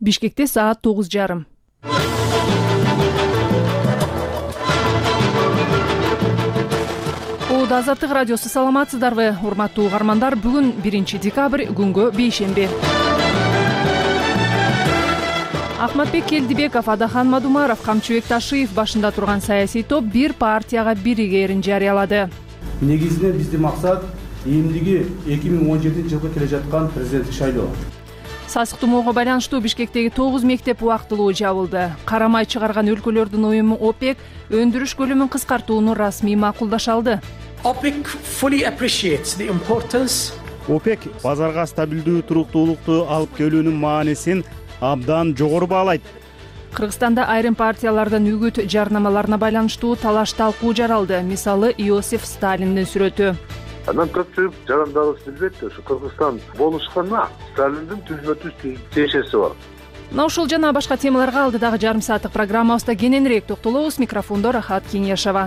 Бишкекте саат 9:30. Азаттык радиосу, саламатсыздарбы урматтуу угармандар? Бүгүн 1 декабрь, күнгө бейшемби. Ахматбек Келдибеков, Адахан Мадумаров, Камчыбек Ташиев башында турган саясий топ бир партияга биригээрин жарыялады. Негизинен биздин максат эмдиги 2017-жылга келе жаткан президенттик шайлоо. Сасык тумоого байланыштуу Бишкектеги 9 мектеп убактылуу жабылды. Карамай чыгарган өлкөлөрдүн уюму ОПЕК өндүрүш көлөмүн кыскартууну расмий макулдаша алды. OPEC fully appreciates the importance. ОПЕК базарга стабилдүү туруктуулукту алып келүүнүн маанисин абдан жогору баалайт. Кыргызстанда айрым партиялардын үгүт жарнамаларына байланыштуу талаш талкуу жаралды. Мисалы, Иосиф Сталиндин сүрөтү. Анан көпчүлүк жарандагысы билбейт, ушу Кыргызстан болушканда Сталиндин түзмө-түз тиешеси бар. Мына ушул жана башка темаларга алдыдагы жарым сааттык программабызда кененирээк токтолобуз. Микрофондо Рахат Кеңешова.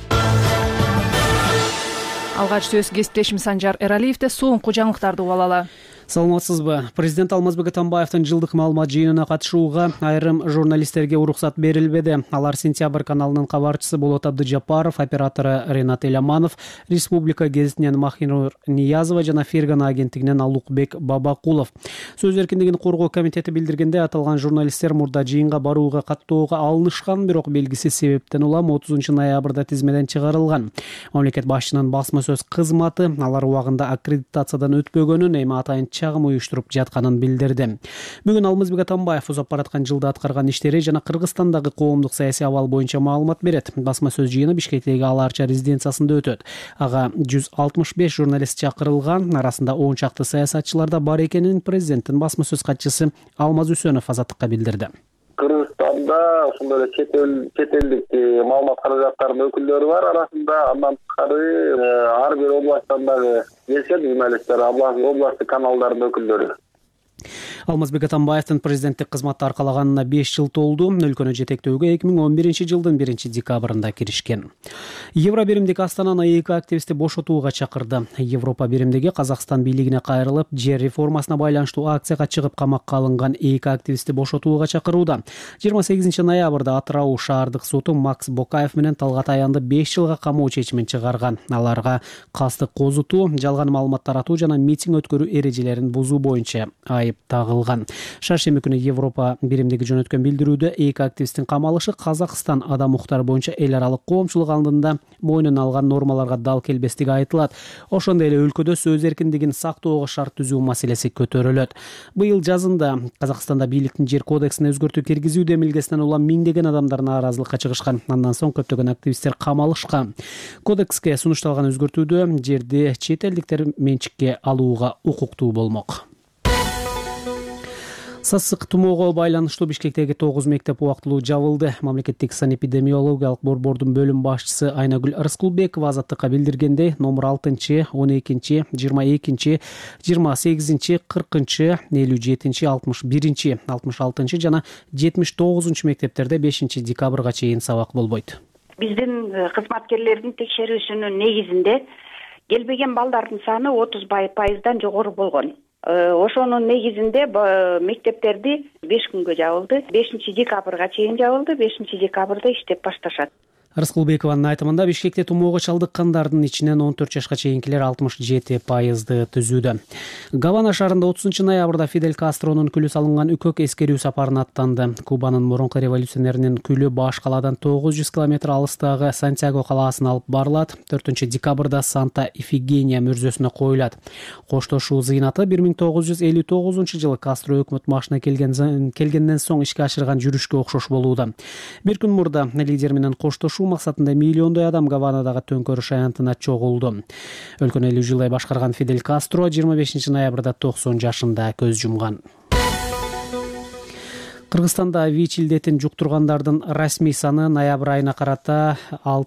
Алгач сөз кесиптешим Санжар Эралиевде. Соңку жаңылыктарды угалы. Саламатсызбы? Президент Алмазбек Атамбаевдин жылдык маалымат жыйынына катышууга айрым журналисттерге уруксат берилбеди. Алар Сентябрь каналынын кабарчысы Болот Абдыжапаров, оператору Ренат Эляманов, Республика гезитинен Махинур Ниязова жана Ферган агенттигинен Алукбек Бабакулов. Сөз эркиндигин коргоо комитети билдиргенде, аталган журналисттер мурда жыйынга барууга каттоого алынышкан, бирок белгисиз себептен улам 30 ноябрда тизмеден чыгарылган. Мамлекет башчынын басма сөз кызматы алар убагында аккредитациядан өтпөгөнүн, эми атайын чагым уюштуруп жатканын билдирди. Бүгүн Алмазбек Атамбаев узап бараткан жылда аткарган иштери жана Кыргызстандагы коомдук саясий абал боюнча маалымат берет. Басма сөз жыйыны Бишкектеги Аларча резиденциясында өтөт. Ага 165 журналист чакырылган, арасында 10 чакты саясатчылар да бар экенин президенттин басма сөз катчысы Алмаз Үсөнов Азаттыкка билдирди. Кыргызстанда ошондой эле чет элдик маалымат каражаттарынын өкүлдөрү бар арасында. Андан тышкары ар бир областтан дагы келишет журналисттер, областтык каналдардын өкүлдөрү. Алмазбек Атамбаевдин президенттик кызматты аркалаганына 5 жыл толду. Өлкөнү жетектөөгө 2011 жылдын 1 декабрында киришкен. Евро биримдик Астананы 2 активистти бошотууга чакырды. Европа биримдиги Казакстан бийлигине кайрылып, жер реформасына байланыштуу акцияга чыгып камакка алынган 2 активистти бошотууга чакырууда. 28 ноябрда Атырау шаардык соту Макс Бокаев менен Талгат Аянды 5 жылга камоо чечимин чыгарган. Аларга кастык козутуу, жалган маалымат таратуу жана митинг өткөрүү эрежелерин бузуу боюнча айып тагылган. Шаршемби күнү Европа биримдиги жөнөткөн билдирүүдө 2 активисттин камалышы Казакстан адам укуктары боюнча эл аралык коомчулук алдында мойнуна алган нормаларга дал келбестиги айтылат. Ошондой эле өлкөдө сөз эркиндигин сактоого шарт түзүү маселеси көтөрүлөт. Быйыл жазында Казакстанда бийликтин жер кодексине өзгөртүү киргизүү демилгесинен улам миңдеген адамдар нааразылыкка чыгышкан. Андан соң көптөгөн активисттер камалышкан. Кодекске сунушталган өзгөртүүдө жерди чет элдиктер менчикке алууга укуктуу болмок. Сасык тумоого байланыштуу Бишкектеги 9 мектеп убактылуу жабылды. Мамлекеттик санэпидемиологиялык борбордун бөлүм башчысы Айнагүл Рыскулбекова Азаттыкка билдиргендей, номер 6, 12, 22, 28, 40, 57, 61, 66 жана 79 мектептерде 5 декабрга чейин сабак болбойт. Биздин кызматкерлердин текшерүүсүнүн негизинде келбеген балдардын саны 30% жогору болгон. Ошонун негизинде мектептерди 5 күнгө жабылды. 5 декабрга чейин жабылды. 5 декабрда иштеп башташат. Рыскулбекованын айтымында Бишкекте тумоого чалдыккандардын ичинен 14 жашка чейинкилер 67% түзүүдө. Гавана шаарында 30 ноябрда Фидель Кастронун күлү салынган үкөк эскерүү сапарына аттанды. Кубанын мурунку революционеринин күлү баш калаадан 900 км алыстагы Сантьяго калаасына алып барылат. 4 декабрда Санта Ифигения мөрзөсүнө коюлат. Коштошуу зыйнаты 1959 жылы Кастро өкмөт башына келгенден соң ишке ашырган жүрүшкө окшош болууда. Бир күн мурда лидер менен коштошуу максатында миллиондой адам Гаванадагы төңкөрүш аянтына чогулду. Өлкөнү 50 жылдай башкарган Фидель Кастро 25 ноябрда 90 жашында көз жумган. Кыргызстанда ВИЧ илдетин жуктургандардын расмий саны ноябрь айына карата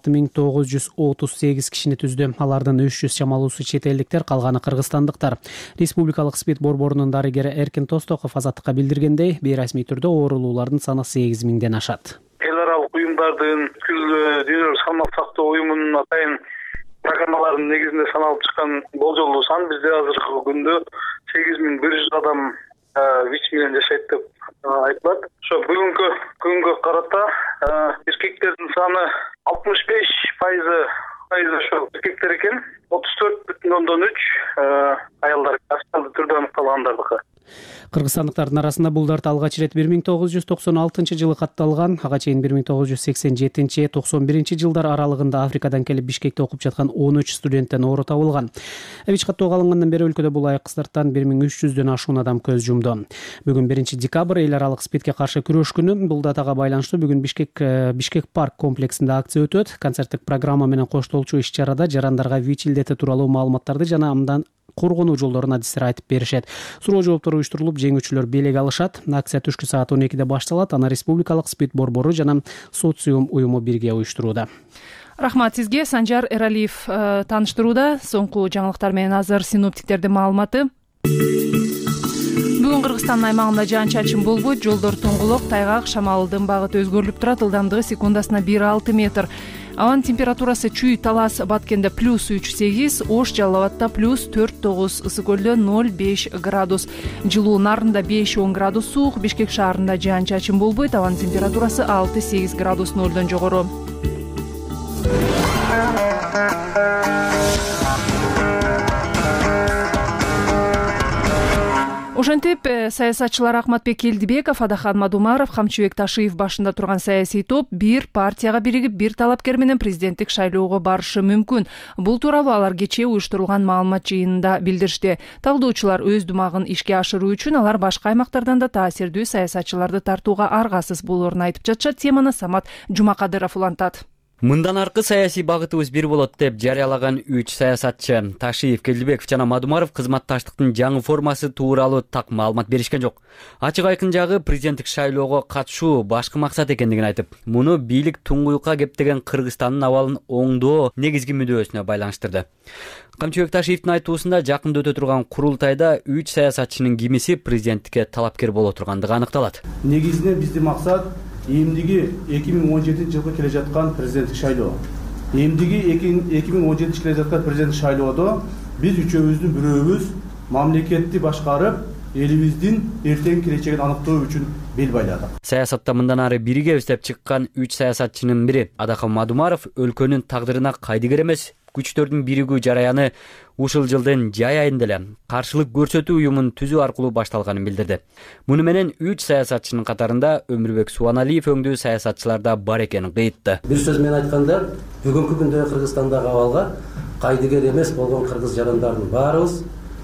6938 кишини түздү. Алардын 300 чамалуусу чет элдиктер, калганы кыргызстандыктар. Республикалык СПИД борборунун дарыгери Эркин Тостоков Азаттыкка билдиргендей, бейрасмий түрдө оорулуулардын саны 8000ден ашат. Эл аралык уюмдардын дүйнөлүк салмак сактоо уюмунун атайын программаларынын негизинде саналып чыккан болжолдуу сан бизде азыркы күндө 8100 адам ВИЧ менен жашайт деп айтылат. Ошо бүгүнкү күнгө карата эркектердин саны 65% ошо эркектер экен. 34,3 аялдар официалдуу түрдө аныкталгандардыкы. Кыргызстандыктардын арасында бул дарт алгач ирет 1996 жылы катталган. Ага чейин 1987-91 жылдар аралыгында Африкадан келип Бишкекте окуп жаткан 13 студенттен оору табылган. ВИЧ каттоого алынгандан бери өлкөдө бул айыксыздарттан 1300дөн ашуун адам көз жумду. Бүгүн 1 декабрь эл аралык СПИДке каршы күрөш күнү. Бул датага байланыштуу бүгүн Бишкек парк комплексинде акция өтөт. Концерттик программа менен коштолчу иш-чарада жарандарга ВИЧ илдети тууралуу маалыматтарды жана андан коргонуу жолдорун адистер айтып беришет. Суроо жооптор уюштурулуп, жеңүүчүлөр белек алышат. Акция түшкү саат 12-де башталат. Аны Республикалык СПИД борбору жана Социум уюму бирге уюштурууда. Рахмат сизге. Санжар Эралиев тааныштырууда. Соңку жаңылыктар менен азыр синоптиктердин маалыматы. Бүгүн Кыргызстандын аймагында жаан-чачын болбойт. Жолдор тоңголок, тайгак, шамалдын багыты өзгөрүлүп турат. Ылдамдыгы секундасына 1,6 метр. Аванын температурасы Чүй, Талас, Баткенде +3,8, Ош, Жалал Абадта +4,9, Ысык көлдө 0,5 градус. Жылуу Нарында 5-10 градус суук, Бишкек шаарында жаан-чачын болбойт. Аванын температурасы 6-8 градус нөлдөн жогору. Ошентип, саясатчылар Акматбек Келдибеков, Адахан Мадумаров, Камчыбек Ташиев башында турган саясий топ бир партияга биригип, бир талапкер менен президенттик шайлоого барышы мүмкүн. Бул тууралуу алар кечээ уюштурулган маалымат жыйынында билдиришти. Талдоочулар өз думагын ишке ашыруу үчүн алар башка аймактардан да таасирдүү саясатчыларды тартууга аргасыз болоорун айтып жатышат. Теманы Самат Жумакадыров улантат. Мындан аркы саясий багытыбыз бир болот деп жарыялаган 3 саясатчы Ташиев, Келдибеков жана Мадумаров кызматташтыктын жаңы формасы тууралуу так маалымат беришкен жок. Ачык айкын жагы президенттик шайлоого катышуу башкы максат экендигин айтып, муну бийлик туңгуюкка кептеген Кыргызстандын абалын оңдоо негизги мүдөөсүнө байланыштырды. Камчыбек Ташиевдин айтуусунда жакында өтө турган курултайда 3 саясатчынын кимиси президенттикке талапкер боло тургандыгы аныкталат. Негизинен биздин максат эмдиги 2017 жылга келе жаткан президенттик шайлоо. Эмдиги 2017 келе жаткан президенттик шайлоодо биз үчөөбүздүн бирөөбүз мамлекетти башкарып, элибиздин эртең келечегин аныктоо үчүн бел байладык. Саясатта мындан ары биригебиз деп чыккан 3 саясатчынын бири Адахан Мадумаров өлкөнүн тагдырына кайдыгер эмес күчтөрдүн биригүү жараяны ушул жылдын жай айында эле каршылык көрсөтүү уюмун түзүү аркылуу башталганын билдирди. Муну менен 3 саясатчынын катарында Өмүрбек Субаналиев өңдүү саясатчылар да бар экенин кыйтты. Бир сөз менен айтканда, бүгүнкү күндө Кыргызстандагы абалга кайдыгер эмес болгон кыргыз жарандардын баарыбыз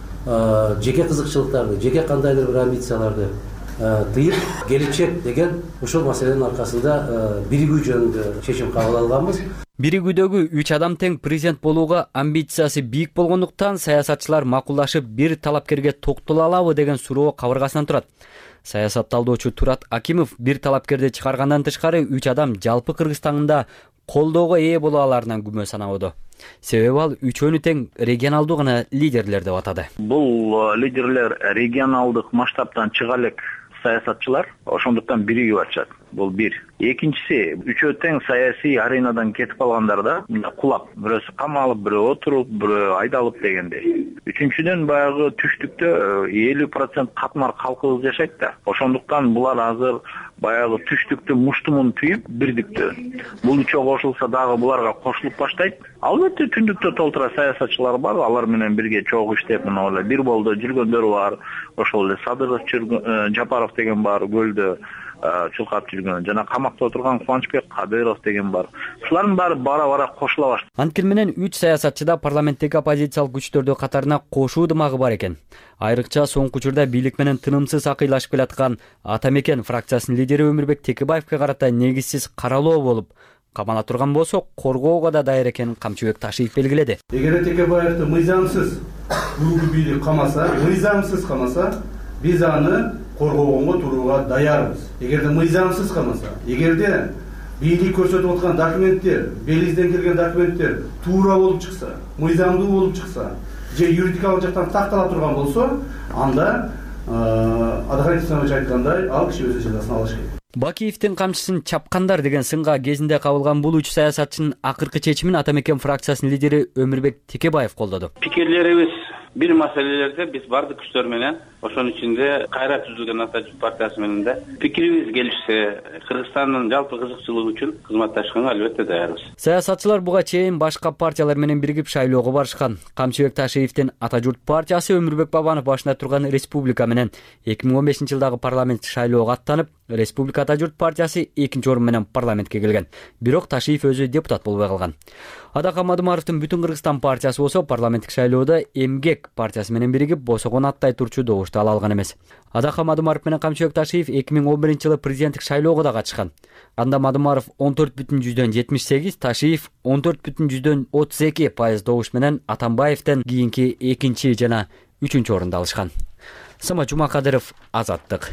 жеке кызыкчылыктарды, жеке кандайдыр бир амбицияларды тыйып, келечек деген ушул маселенин аркасында биригүү жөнүндө чечим кабыл алганбыз. Биригүүдөгү 3 адам тең президент болууга амбициясы бийик болгондуктан саясатчылар макулдашып бир талапкерге токтоло алабы деген суроо кабыргасынан турат. Саясат талдоочу Турат Акимов бир талапкерди чыгаргандан тышкары 3 адам жалпы Кыргызстанда колдоого ээ боло аларынан күмөн санабады. Себеби ал үчөөнү тең регионалдуу гана лидерлер деп атады. Бул лидерлер регионалдык масштабтан чыга элек саясатчылар, ошондуктан биригип атышат. Бул бир. Экинчиси, үчөө тең саясий аренадан кетип калгандарда кулап, бирөөсү камалып, бирөө отуруп, бирөө айдалып дегендей. Үчүнчүдөн баягы түштүктө 50% катмар калкыбыз жашайт да. Ошондуктан булар азыр баягы түштүктү муштумун түйүп бирдиктөө. Бул үчөө кошулса дагы буларга кошулуп баштайт. Албетте түндүктө толтура саясатчылар бар, алар менен бирге чогуу иштеп, мына эле бир болду жүргөндөр бар. Ошол эле Садыров, Жапаров деген бар, көлдө чулкап жүргөн, жана камакта отурган Кубанычбек Кадыров деген бар. Ушулардын баары бара-бара кошула баштады. Анткени менен 3 саясатчыда парламенттеги оппозициялык күчтөрдүн катарына кошуу дымагы бар экен. Айрыкча соңку учурда бийлик менен тынымсыз акыйлашып келаткан Атамекен фракциясынын лидери Өмүрбек Текебаевке карата негизсиз каралоо болуп, камана турган болсо коргоого да дайыр экенин Камчыбек Ташиев белгиледи. Эгер Текебаевди мыйзамсыз бүгүнкү бийлик камаса, мыйзамсыз камаса, биз аны коргоого турууга даярбыз. Эгерде мыйзамсыз камаса, эгерде бийлик көрсөтүп аткан документтер, белизден келген документтер туура болуп чыкса, мыйзамдуу болуп чыкса, же юридикалык жактан тактала турган болсо, анда Адахан Исламович айткандай, ал киши өз жазасын алыш керек. Бакиевдин камчысын чапкандар деген сынга кезинде кабылган бул 3 саясатчынын акыркы чечимин Атамекен фракциясынын лидери Өмүрбек Текебаев колдоду. Пикирлерибиз бир маселелерде биз бардык күчтөр менен, ошонун ичинде кайра түзүлгөн Ата журт партиясы менен да пикирибиз келишсе, Кыргызстандын жалпы кызыкчылыгы үчүн кызматташканга албетте даярбыз. Саясатчылар буга чейин башка партиялар менен биригип шайлоого барышкан. Камчыбек Ташиевдин Ата журт партиясы Өмүрбек Бабанов башында турган Республика менен 2015-жылдагы парламент шайлоого аттанып, Республика Ата журт партиясы 2-орун менен парламентке келген. Бирок Ташиев өзү депутат болбой калган. Адака Мадумаровдун Бүтүн Кыргызстан партиясы болсо парламенттик шайлоодо Эмгек партиясы менен биригип босогон аттай турчу добушту ала алган эмес. Адака Мадумаров менен Камчыбек Ташиев 2011-жылы президенттик шайлоого да катышкан. Анда Мадумаров 14,78, Ташиев 14,32% добуш менен Атамбаевден кийинки 2 жана 3 орунду алышкан. Самат Жумакадыров, Азаттык.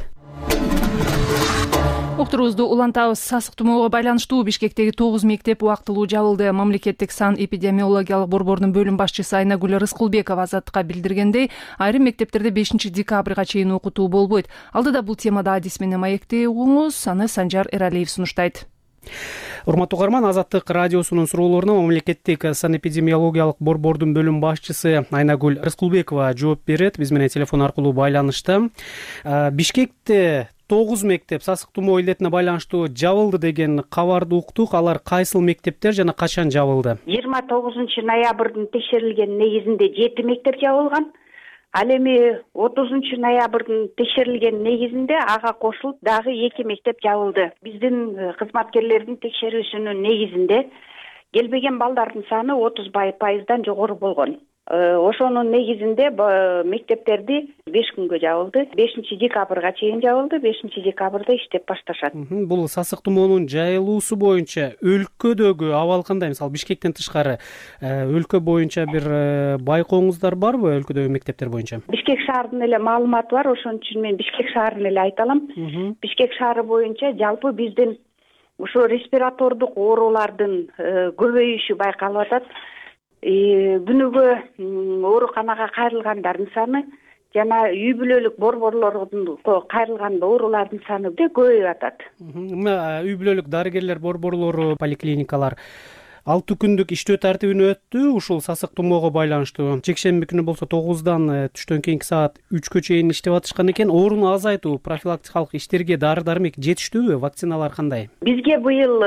Уктурубузду улантабыз. Сасык тумоого байланыштуу Бишкектеги 9 мектеп убактылуу жабылды. Мамлекеттик сан эпидемиологиялык борбордун бөлүм башчысы Айнагүл Рыскулбекова Азаттыкка билдиргендей, айрым мектептерде 5-декабрга чейин окутуу болбойт. Алдыда бул темада адис менен маекти угуңуз, аны Санжар Эралиев сунуштайт. Урматтуу угарман, Азаттык радиосунун суроолоруна мамлекеттик санэпидемиологиялык борбордун бөлүм башчысы Айнагүл Рыскулбекова жооп берет. Биз менен телефон аркылуу байланышта. Бишкекте 9 мектеп сасык тумоо илетине байланыштуу жабылды деген кабарды уктук. Алар кайсыл мектептер жана качан жабылды? 29-ноябрдын текшерилген негизинде 7 мектеп жабылган. Ал эми 30-ноябрдын текшерилген негизинде ага кошулуп дагы 2 мектеп жабылды. Биздин кызматкерлердин текшерүүсүнүн негизинде келбеген балдардын саны 30% жогору болгон. Ошонун негизинде мектептерди 5 күнгө жабылды. 5-декабрга чейин жабылды. 5-декабрда иштеп башташат. Бул сасык тумоонун жайылуусу боюнча өлкөдөгү абал кандай? Мисалы Бишкектен тышкары өлкө боюнча бир байкооңуздар барбы, өлкөдөгү мектептер боюнча? Бишкек шаарынын эле маалыматы бар, ошон үчүн мен Бишкек шаарын эле айта алам. Бишкек шаары боюнча жалпы биздин ошо респиратордук оорулардын көбөйүшү байкалып атат. Күнүгө ооруканага кайрылгандардын саны жана үй бүлөлүк борборлордун кайрылган оорулардын саны да көбөйүп атат. Үй бүлөлүк дарыгерлер борборлору, поликлиникалар 6 күндүк иштөө тартибине өттү. Ушул сасык тумоого байланыштуу жекшемби күнү болсо 9-дан түштөн кийинки саат 3кө чейин иштеп атышкан экен. Орун азайтуу, профилактикалык иштерге дары-дармек жетиштүүбү? Вакциналар кандай? Бизге быйыл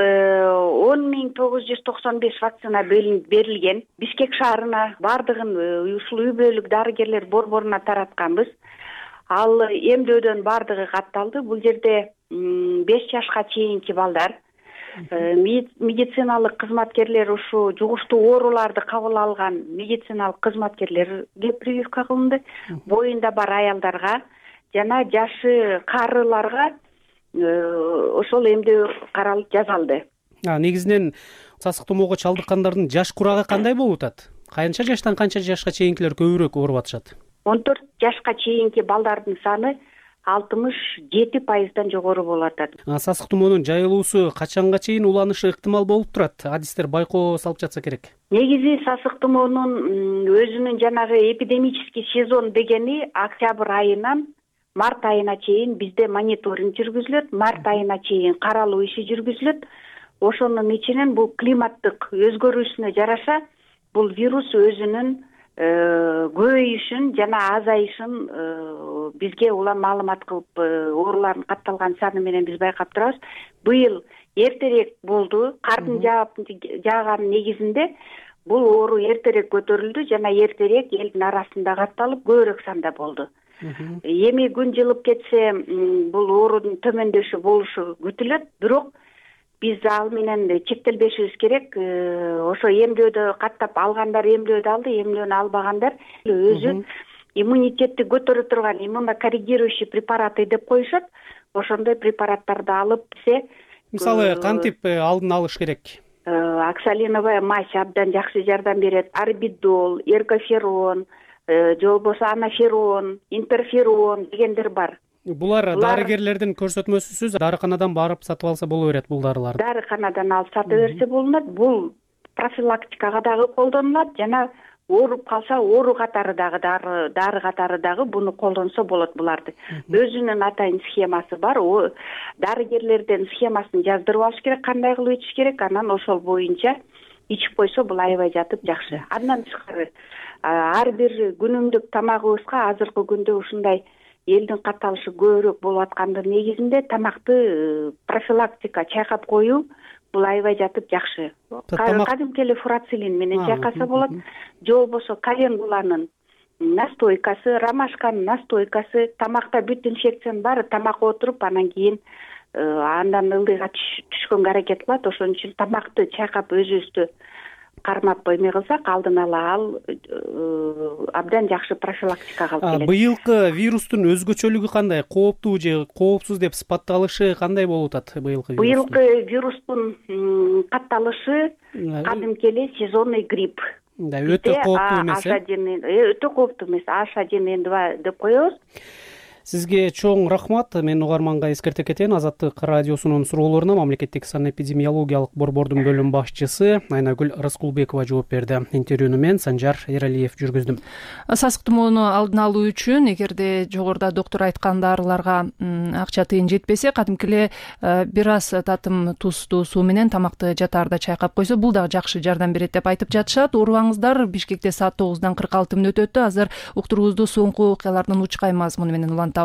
10.995 вакцина берилген. Бишкек шаарына бардыгын ушул үй бүлөлүк дарыгерлер борборуна таратканбыз. Ал эмдөөдөн бардыгы катталды. Бул жерде 5 жашка чейинки балдар, медициналык кызматкерлер, ушу жугуштуу ооруларды кабыл алган медициналык кызматкерлерге прививка кылынды. Боюнда бар аялдарга жана жашы карыларга ошол эмдөө каралып жасалды. Негизинен сасык тумоого чалдыккандардын жаш курагы кандай болуп атат? Канча жаштан канча жашка чейинкилер көбүрөөк ооруп атышат? 14 жашка чейинки балдардын саны 67% жогору болуп атат. Сасык тумоонун жайылуусу качанга чейин уланышы ыктымал болуп турат? Адистер байкоо салып жатса керек. Негизи сасык тумоонун өзүнүн жанагы эпидемический сезон дегени октябрь айынан март айына чейин бизде мониторинг жүргүзүлөт. Март айына чейин каралуу иши жүргүзүлөт. Ошонун ичинен бул климаттык өзгөрүүсүнө жараша бул вирус өзүнүн көбөйүшүн жана азайышын бизге улам маалымат кылып, оорулардын катталган саны менен биз байкап турабыз. Быйыл эртерээк болду. Кардын жааган негизинде бул оору эртерээк көтөрүлдү жана эртерээк элдин арасында катталып, көбүрөөк санда болду. Эми күн жылып кетсе, бул оорунун төмөндөшү болушу күтүлөт, бирок биз ал менен чектелбешибиз керек. Ошо эмдөөдө каттап алгандар эмдөөдө алды, эмдөөнү албагандар өзү иммунитетти көтөрө турган иммунокоррегирующий препараты деп коюшат. Ошондой препараттарды алып се, мисалы кантип алдын алыш керек? Оксалиновая мазь абдан жакшы жардам берет. Арбидол, эргоферон, же болбосо анаферон, интерферон дегендер бар. Булар дарыгерлердин көрсөтмөсүсүз дарыканадан барып сатып алса боло берет бул дарыларды. Дарыканадан алып сата берсе болот. Бул профилактикага дагы колдонулат жана ооруп калса оору катарыдагы дары катарыдагы буну колдонсо болот буларды. Өзүнүн атайын схемасы бар. Дарыгерлерден схемасын жаздырып алыш керек, кандай кылып ичиш керек, анан ошол боюнча ичип койсо бул аябай жатып жакшы. Андан тышкары ар бир күнүмдүк тамагыбызга азыркы күндө ушундай элдин катталышы көбүрөөк болуп аткандын негизинде тамакты профилактика чайкап коюу бул аябай жатып жакшы. Кадимки эле фурацилин менен чайкаса болот, же болбосо календуланын настойкасы, ромашканын настойкасы, тамакта бүт инфекциянын баары тамакка отуруп, анан кийин андан ылдыйга түшкөнгө аракет кылат. Ошон үчүн тамакты чайкап өзүбүздү кармап коймой калсак, алдын ала ал абдан жакшы профилактикага алып келет. Быйылкы вирустун өзгөчөлүгү кандай? Кооптуу же коопсуз деп сыпатталышы кандай болуп атат быйылкы вирус? Быйылкы вирустун катталышы кадимки эле сезонный грипп. Өтө кооптуу эмес. Өтө кооптуу эмес. H1N2 деп коебуз. Сизге чоң рахмат. Мен угарманга эскерте кетейин. Азаттык радиосунун суроолоруна мамлекеттик санэпидемиологиялык борбордун бөлүм башчысы Айнагүл Рыскулбекова жооп берди. Интервьюну мен Санжар Эралиев жүргүздүм. Сасык тумоону алдын алуу үчүн эгерде жогоруда доктор айткан дарыларга акча тыйын жетпесе, кадимки эле бир аз татым тузду суу менен тамакты жатаарда чайкап койсо, бул дагы жакшы жардам берет деп айтып жатышат. Уурбаңыздар, Бишкекте саат 9-дан 46 мүнөт өттү. Азыр уктуруубузду соңку окуялардын учкай мазмуну менен улантабыз.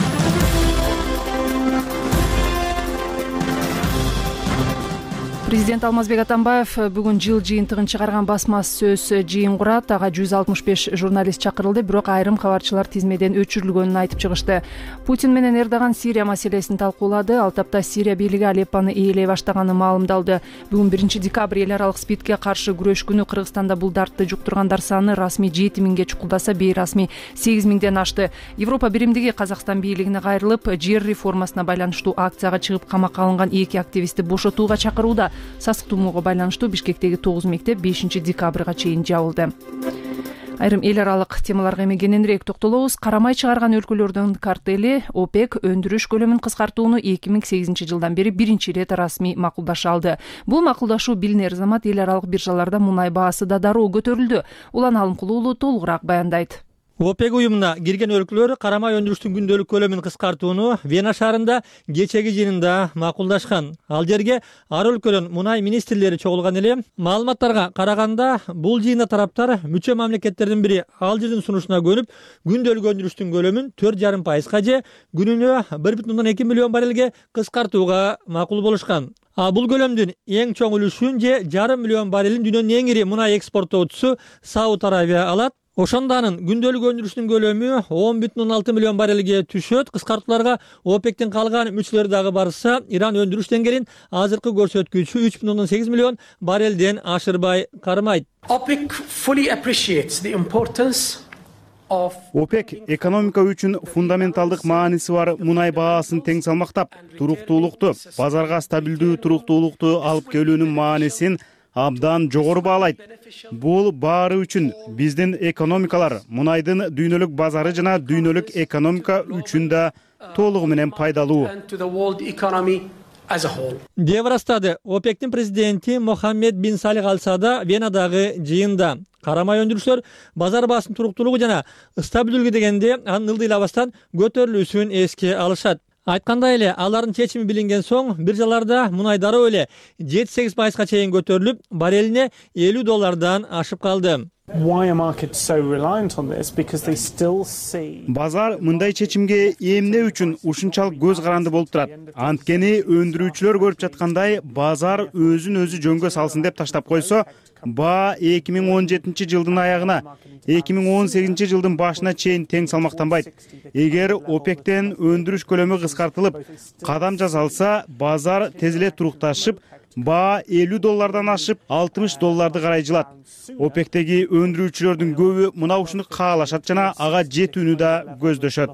Президент Алмазбек Атамбаев бүгүн жыл жыйынтыгын чыгарган басма сөз жыйын курат. Ага 165 журналист чакырылды, бирок айрым кабарчылар тизмеден өчүрүлгөнүн айтып чыгышты. Путин менен Эрдоган Сирия маселесин талкуулады. Ал тапта Сирия бийлиги Алеппону ээлей баштаганын маалымдалды. Бүгүн 1 декабрь эл аралык СПИДке каршы күрөш күнү. Кыргызстанда бул дартты жуктургандар саны расмий 7000ге чукулдаса, бейрасмий 8000ден ашты. Европа биримдиги Казакстан бийлигине кайрылып, жер реформасына байланыштуу акцияга чыгып камакка алынган 2 активистти бошотууга чакырууда. Сасык тумоого байланыштуу Бишкектеги 9 мектеп 5 декабрга чейин жабылды. Айрым эл аралык темаларга эми кененирээк токтолобуз. Карамай чыгарган өлкөлөрдүн картели ОПЕК өндүрүш көлөмүн кыскартууну 2008 жылдан бери биринчи ирет расмий макулдаша алды. Бул макулдашуу билинер замат эл аралык биржаларда мунай баасы да дароо көтөрүлдү. Улан Алымкулуу уулу толугураак баяндайт. ОПЕК уюмуна кирген өлкөлөр карамай өндүрүштүн күндөлүк көлөмүн кыскартууну Вена шаарында кечеги жыйынында макулдашкан. Ал жерге ар өлкөнүн мунай министрлери чогулган эле. Маалыматтарга караганда, бул жыйында тараптар мүчө мамлекеттердин бири Алжирдин сунушуна көнүп, күндөлүк өндүрүштүн көлөмүн 4,5% же күнүнө 1,2 миллион баррелге кыскартууга макул болушкан. Бул көлөмдүн эң чоң үлүшүн же 1,5 миллион баррелин дүйнөнүн эң ири мунай экспорттоочусу Сауд Арабия алат. Ошондо анын күндөлүк өндүрүштүн көлөмү 10,6 миллион баррелге түшөт. Кыскартууларга ОПЕКтин калган мүчөлөрү дагы барса, Иран өндүрүш деңгээлин азыркы көрсөткүчү 3,8 миллион баррелден ашырбай кармайт. OPEC fully appreciates the importance of ОПЕК экономика үчүн фундаменталдык мааниси бар мунай баасын тең салмактап, туруктуулукту, базарга стабилдүү туруктуулукту алып келүүнүн маанисин абдан жогору баалайт. Бул баары үчүн биздин экономикалар мунайдын дүйнөлүк базары жана дүйнөлүк экономика үчүн да толугу менен пайдалуу. Деп ырастады ОПЕКтин президенти Мохаммед бин Салих Аль Саада Венадагы жыйында. Карамай өндүрүштөр базар баасынын туруктуулугу жана стабилдүүлүгү дегенде анын ылдыйлабастан көтөрүлүүсүн эске алышат. Айткандай эле, алардын чечими билинген соң биржаларда мунай дароо эле 7-8%га чейин көтөрүлүп, баррелине $50 ашып калды. Базар мындай чечимге эмне үчүн ушунчалык көз каранды болуп турат? Анткени өндүрүүчүлөр көрүп жаткандай, базар өзүн өзү жөнгө салсын деп таштап койсо, баа 2017 жылдын аягына, 2018 жылдын башына чейин тең салмактанбайт. Эгер ОПЕКтен өндүрүш көлөмү кыскартылып, кадам жасалса, базар тез эле турукташып, баа $50 ашып, $60 карай жылат. ОПЕКтеги өндүрүүчүлөрдүн көбү мына ушуну каалашат жана ага жетүүнү да көздөшөт.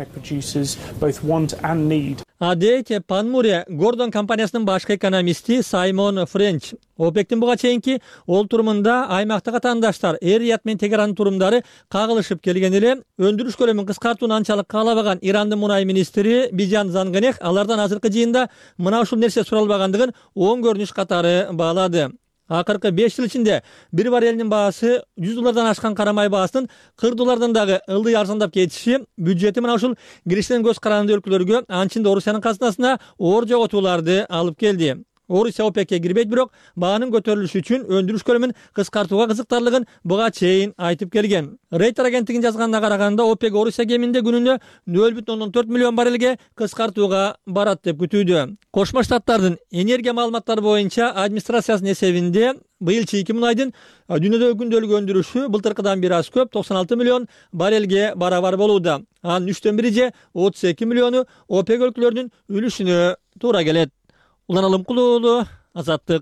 Адейт Панмуре Гордон компаниясынын башкы экономисти Саймон Френч ОПЕКтин буга чейинки олтурумунда аймактагы атаандаштар Эр-Рияд менен Тегерандын турумдары кагылышып келген эле. Өндүрүш көлөмүн кыскартууну анчалык каалабаган Ирандын мунай министри Бижан Занганех алардан азыркы жыйында мына ушул нерсе суралбагандыгын оң көрүнүш катары баалады. Акыркы 5 жыл ичинде bir баррелинин баасы $100 ашкан карамай баасынын $40 дагы ылдый арзандап кетиши бюджети мына ушул киришинен көз каранды өлкөлөргө, анчында Орусиянын казынасына оор жоготууларды алып келди. Орусия ОПЕКке кирбейт, бирок баанын көтөрүлүшү үчүн өндүрүш көлөмүн кыскартууга кызыктарлыгын буга чейин айтып келген. Рейтер агенттигинин жазганына караганда ОПЕК Орусия кеминде күнүнө 0,4 миллион баррелге кыскартууга барат деп күтүүдө. Кошмо Штаттардын энергия маалыматтары боюнча администрациясынын эсебинде быйыл чийки мунайдын дүйнөдөгү күндөлүк өндүрүшү былтыркыдан бир аз көп 96 миллион баррелге барабар болууда. Анын 3/1 же 32 миллиону ОПЕК өлкөлөрүнүн үлүшүнө туура келет. Улан Алымкул уулу, Азаттык.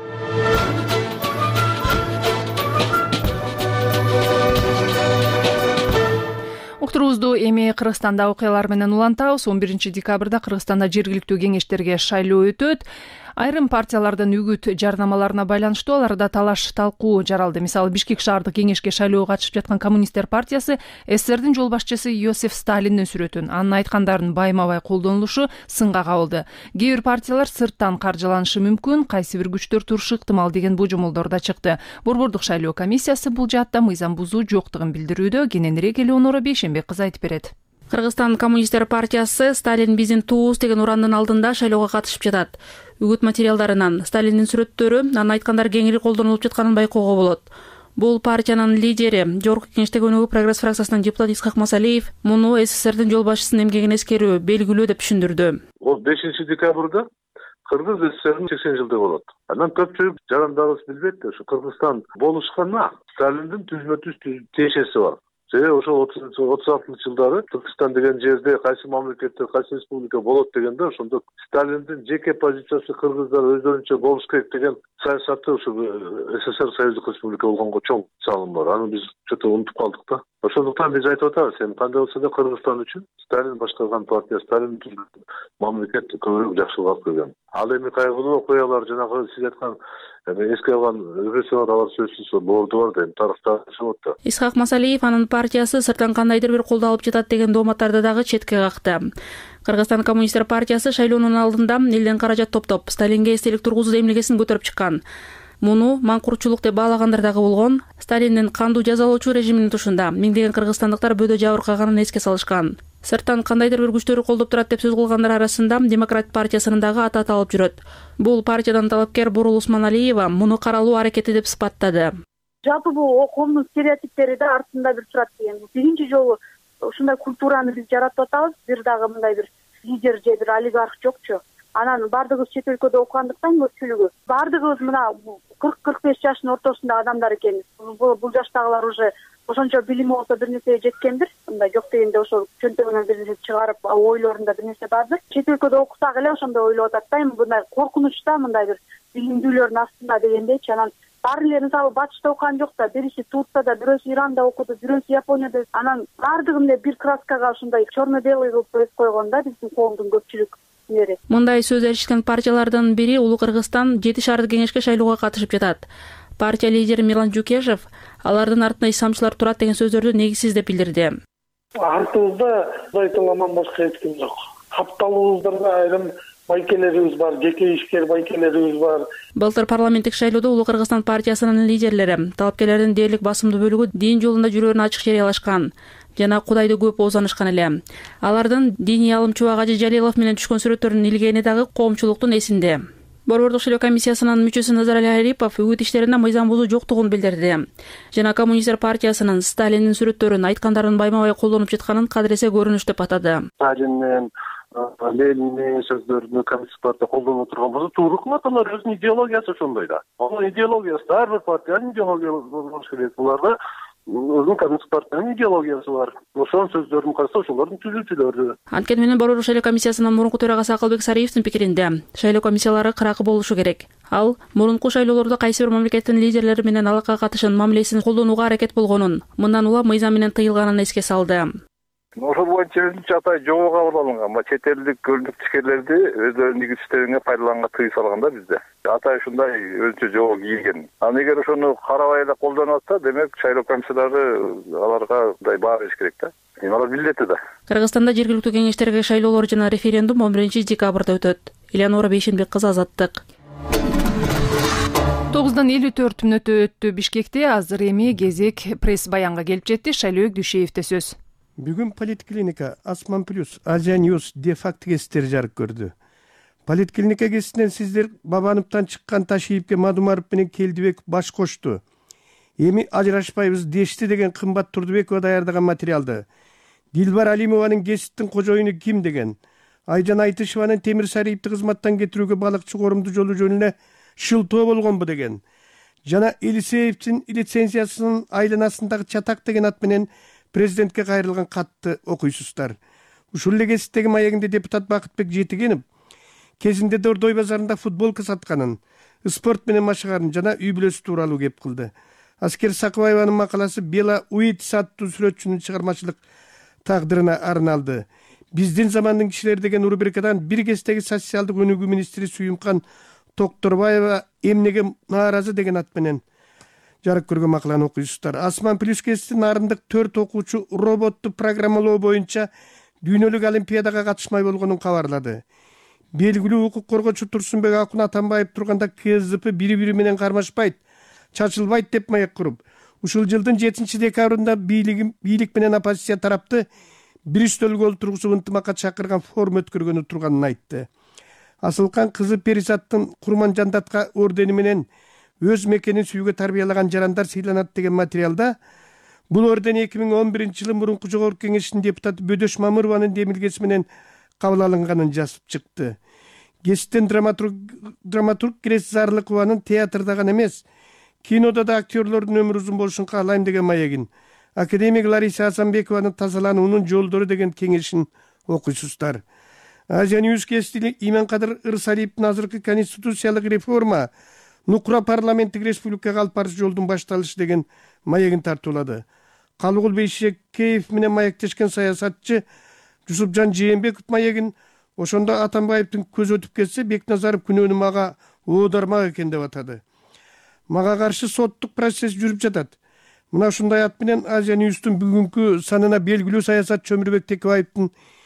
Уктуруубузду эми Кыргызстанда окуялар менен улантабыз. 11 декабрда Кыргызстанда жергиликтүү кеңештерге шайлоо өтөт. Айрым партиялардын үгүт жарнамаларына байланыштуу аларда талаш талкуу жаралды. Мисалы, Бишкек шаардык кеңешке шайлоого катышып жаткан Коммунисттер партиясы СССРдин жол башчысы Иосиф Сталиндин сүрөтүн, анын айткандарын байма-бай колдонулушу сынга кабылды. Кээ бир партиялар сырттан каржыланышы мүмкүн, кайсы бир күчтөр турушу ыктымал деген божомолдор да чыкты. Борбордук шайлоо комиссиясы бул жаатта мыйзам бузуу жоктугун билдирүүдө. Кененирээк Элеонора Бейшенбек кызы айтып берет. Кыргызстан Коммунисттер партиясы Сталин биздин туубуз деген урандын алдында шайлоого катышып жатат. Үгүт материалдарынан Сталиндин сүрөттөрү, анын айткандары кеңири колдонулуп жатканын байкоого болот. Бул партиянын лидери, Жогорку Кеңештеги өнүгүү Прогресс фракциясынын депутаты Исхак Масалиев муну СССРдин жол башчысынын эмгегин эскерүү, белгилөө деп түшүндүрдү. 5 декабрда Кыргыз СССРдин 80 жылдыгы болот. Андан көпчүлүк жарандарыбыз билбейт да, ушу Кыргызстан болушканда Сталиндин түзмө-түз тиешеси бар. Ошо 36-жылдары Түркистан деген жерде кайсы мамлекеттер, кайсы республика болот дегенде, ошондо Сталиндин жеке позициясы кыргыздар өздөрүнчө болуш керек деген саясаты ушу СССР Союздук Республика болгонго чоң салым бар. Аны биз чөтө унутуп калдык да. Ошондуктан биз айтып атабыз, эми кандай болсо да Кыргызстан үчүн Сталин башкарган партия, Сталин мамлекет көбүрөөк жакшылык алып келген. Ал эми кайгылуу окуялар, жанагы сиз айткан эске алган репрессиялар, алар сөзсүз боорду бар да, тарыхта чыгып атты. Исхак Масалиев анын партиясы сырттан кандайдыр бир колдоо алып жатат деген дооматтарды дагы четке какты. Кыргызстан Коммунисттер партиясы шайлоонун алдында элден каражат топтоп Сталинге эстелик тургузуу эмнегесин көтөрүп чыккан. Муну маңкуртчулук деп баалагандар дагы болгон. Сталиндин кандуу жазалоочу режиминин тушунда миңдеген кыргызстандыктар бөөдө жабыркаганын эске салышкан. Сырттан кандайдыр бир күчтөрү колдоп турат деп сөз кылгандар арасында Демократ партиясынын дагы аты аталып жүрөт. Бул партиядан талапкер Бурул Усманалиева муну каралуу аракети деп сыпаттады. Жалпы бул коомдун стереотиптери да артында бир турат деген. Биринчи жолу ушундай культураны биз жаратып атабыз. Бир дагы мындай бир лидер же бир олигарх жокчу. Анан бардыгыбыз чет өлкөдө окугандыктан көпчүлүгү бардыгыбыз мына 40-45 жаштын ортосундагы адамдар экенбиз. Бул жаштагылар уже ошончо билими болсо бир нерсеге жеткендир. Мындай жок дегенде ошо чөнтөгүнөн бир нерсе чыгарып, ойлорунда бир нерсе бардыр. Чет өлкөдө окусак эле ошондой ойлоп атат да, эми мындай коркунучта, мындай бир билимдүүлөрдүн астында дегендейчи. Анан баары эле мисалы батышта окуган жок да, бирisi Турцияда, бирөөсү Иранда окуду, бирөөсү Японияда. Анан баардыгын эле бир краскага ушундай черно-белый кылып өз койгон да биздин коомдун көпчүлүк. Мындай сөз эришкен партиялардын бири Улуу Кыргызстан 7 шаардык кеңешке шайлоого катышып жатат. Партия лидери Мирлан Жукешев алардын артында исламчылар турат деген сөздөрдү негизсиз деп билдирди. Артыбызда айтылган башка эч ким жок. Капталыбыздарда айрым байкелерибиз бар, жеке ишкер байкелерибиз бар. Былтыр парламенттик шайлоодо Улуу Кыргызстан партиясынын лидерлери, талапкерлердин дээрлик басымдуу бөлүгү дин жолунда жүрөөрүн ачык жарыялашкан жана Кудайды көп оозанышкан эле. Алардын диний алымчу Ажы Жалилов менен түшкөн сүрөттөрүнүн илгени дагы коомчулуктун эсинде. Борбордук шайлоо комиссиясынын мүчөсү Назарали Арипов үгүт иштеринде мыйзам бузуу жоктугун билдирди. Жана Коммунисттер партиясынын Сталиндин сүрөттөрүн, айткандарын байма-бай колдонуп жатканын кадыресе көрүнүш деп атады. Сталиндин Ленинин сөздөрүнү Коммунист партия колдонуп турган болсо, туура кылат, алар өзүнүн идеологиясы ошондой да. Анын идеологиясы ар бир партиянын идеологиясы болуш керек. Буларда өзүнүн Коммунист партиянын идеологиясы бар. Ошонун сөздөрүн караса, ошолордун түзүүчүлөрү. Анткени менен Борбордук шайлоо комиссиясынын мурунку төрагасы Акылбек Сариевдин пикиринде шайлоо комиссиялары кыракы болушу керек. Ал мурунку шайлоолордо кайсы бир мамлекеттин лидерлери менен алакка катышын мамилесин колдонууга аракет болгонун, мындан улам мыйзам менен тыйылганын эске салды. Ошол боюнча өзүнчө атай жобо кабыл алынган. Чет элдик көлүктүчкерлерди өздөрүнүн игил иштерине пайдаланганга тыюу салганда бизде. Атай ушундай өзүнчө жобо кийилген. Анан эгер ошону карабай эле колдонуп атса, демек шайлоо комиссиялары аларга мындай баа бериш керек да. Алар билет да. Кыргызстанда жергиликтүү кеңештерге шайлоолор жана референдум 11 декабрда өтөт. Элеонора Бейшенбек кызы, Азаттык. 9:54 өттү Бишкекте. Азыр эми кезек пресс баянга келип жетти. Шайлообек Дүйшеевде сөз. Бүгүн Политклиника, Асман Плюс, Азия Ньюс де факт гезиттери жарык көрдү. Политклиника кесинен сиздер Бабановтан чыккан Ташиевке Мадумаров менен Келдибеков баш кошту. Эми ажырашпайбыз дешти деген Кымбат Турдубекова даярдаган материалды. Дилбар Алимованын кесиптин кожоюну ким деген. Айжан Айтышеванын Темир Сариевди кызматтан кетирүүгө балыкчы корумду жолу жөнүнө шылтоо болгонбу деген. Жана Элисеевдин лицензиясынын айланасындагы чатак деген ат менен президентке кайрылган катты окуйсуздар. Ушул эле кесиптеги маегинде депутат Бакытбек Жетигенов кезинде Дордой базарында футболка сатканын, спорт менен машыгарын жана үй бүлөсү тууралуу кеп кылды. Аскер Сакыбаеванын макаласы Бела Уитс аттуу сүрөтчүнүн чыгармачылык тагдырына арналды. Биздин замандын кишилери деген рубрикадан бир кездеги социалдык өнүгүү министри Сүйүмкан Токторбаева эмнеге нааразы деген ат менен жарык көргөн макаланы окуйсуздар. Асман плюс кесиптин нарындык 4 окуучу роботту программалоо боюнча дүйнөлүк олимпиадага катышмай болгонун кабарлады. Белгилүү укук коргоочу Турсунбек Акун Атамбаев турганда КСДП бири-бири менен кармашпайт, чачылбайт деп маек куруп, ушул жылдын 7 декабрында бийлик менен оппозиция тарапты бир үстөлгө олтургузуп ынтымакка чакырган форум өткөргөнү турганын айтты. Асылкан кызы Перизаттын Курман Жандатка ордени менен өз мекенин сүйүүгө тарбиялаган жарандар сыйланат деген материалда бул орден 2011-жылы мурунку жогорку кеңештин депутаты Бөдөш Мамырованын демилгеси менен кабыл алынганын жазып чыкты. Кесиптен драматург Кирес Зарлыкованын театрда гана эмес, кинода да актерлордун өмүрү узун болушун каалайм деген маегин, академик Лариса Асанбекованын тазалануунун жолдору деген кеңешин окуйсуздар. Азия Ньюс кести Иманкадыр Ырсалиевдин азыркы конституциялык реформа Нукура парламенттик республикага алып барыш жолдун башталышы деген маегин тартуулады. Калыгул Бейшекеев менен маектешкен саясатчы Жусупжан Жээнбеков маегин ошондо Атамбаевдин көз өтүп кетсе Бекназаров күнөөнү мага оодармак экен деп атады. Мага каршы соттук процесс жүрүп жатат. Мына ушундай ат менен Азия Ньюстун бүгүнкү санына белгилүү саясатчы Өмүрбек Текебаевдин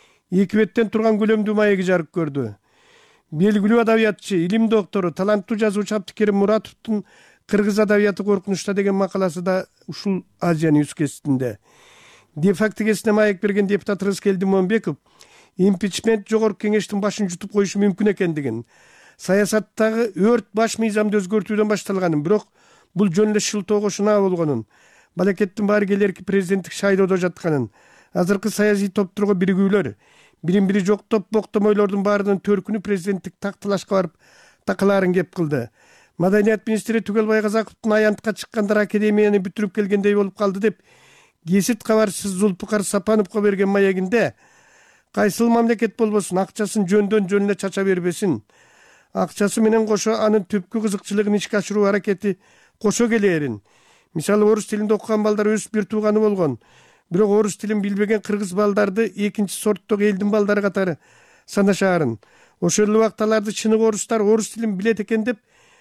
2 беттен турган көлөмдүү маеги жарык көрдү. Белгилүү адабиятчы, илим доктору, таланттуу жазуучу Абдыкерим Муратовдун Кыргыз адабияты коркунучта деген макаласы да ушул Азия Ньюс кеситинде. Де-факто кесине маек берген депутат Рыскелди Момбеков импичмент жогорку кеңештин башын жутуп коюшу мүмкүн экендигин, саясаттагы өрт баш мыйзамды өзгөртүүдөн башталганын, бирок бул жөн эле шылтоого шунаа болгонун, балакеттин баары келерки президенттик шайлоодо жатканын, азыркы саясий топторго биригүүлөр, бирин-бири жоктоп боктомойлордун баарынын төркүнү президенттик тактылашка барып такалаарын кеп кылды. Маданият министри Түгелбай Казаковдун аянтка чыккандар академияны бүтүрүп келгендей болуп калды деп кесит кабарчысы Зулпукар Сапановго берген маегинде кайсыл мамлекет болбосун акчасын жөндөн жөн эле чача бербесин, акчасы менен кошо анын түпкү кызыкчылыгын ишке ашыруу аракети кошо келээрин. Мисалы орус тилинде окуган балдар өз бир тууганы болгон, бирок орус тилин билбеген кыргыз балдарды экинчи сорттогу элдин балдары катары санашаарын. Ошол эле убакталарды чыныгы орустар орус тилин билет экен деп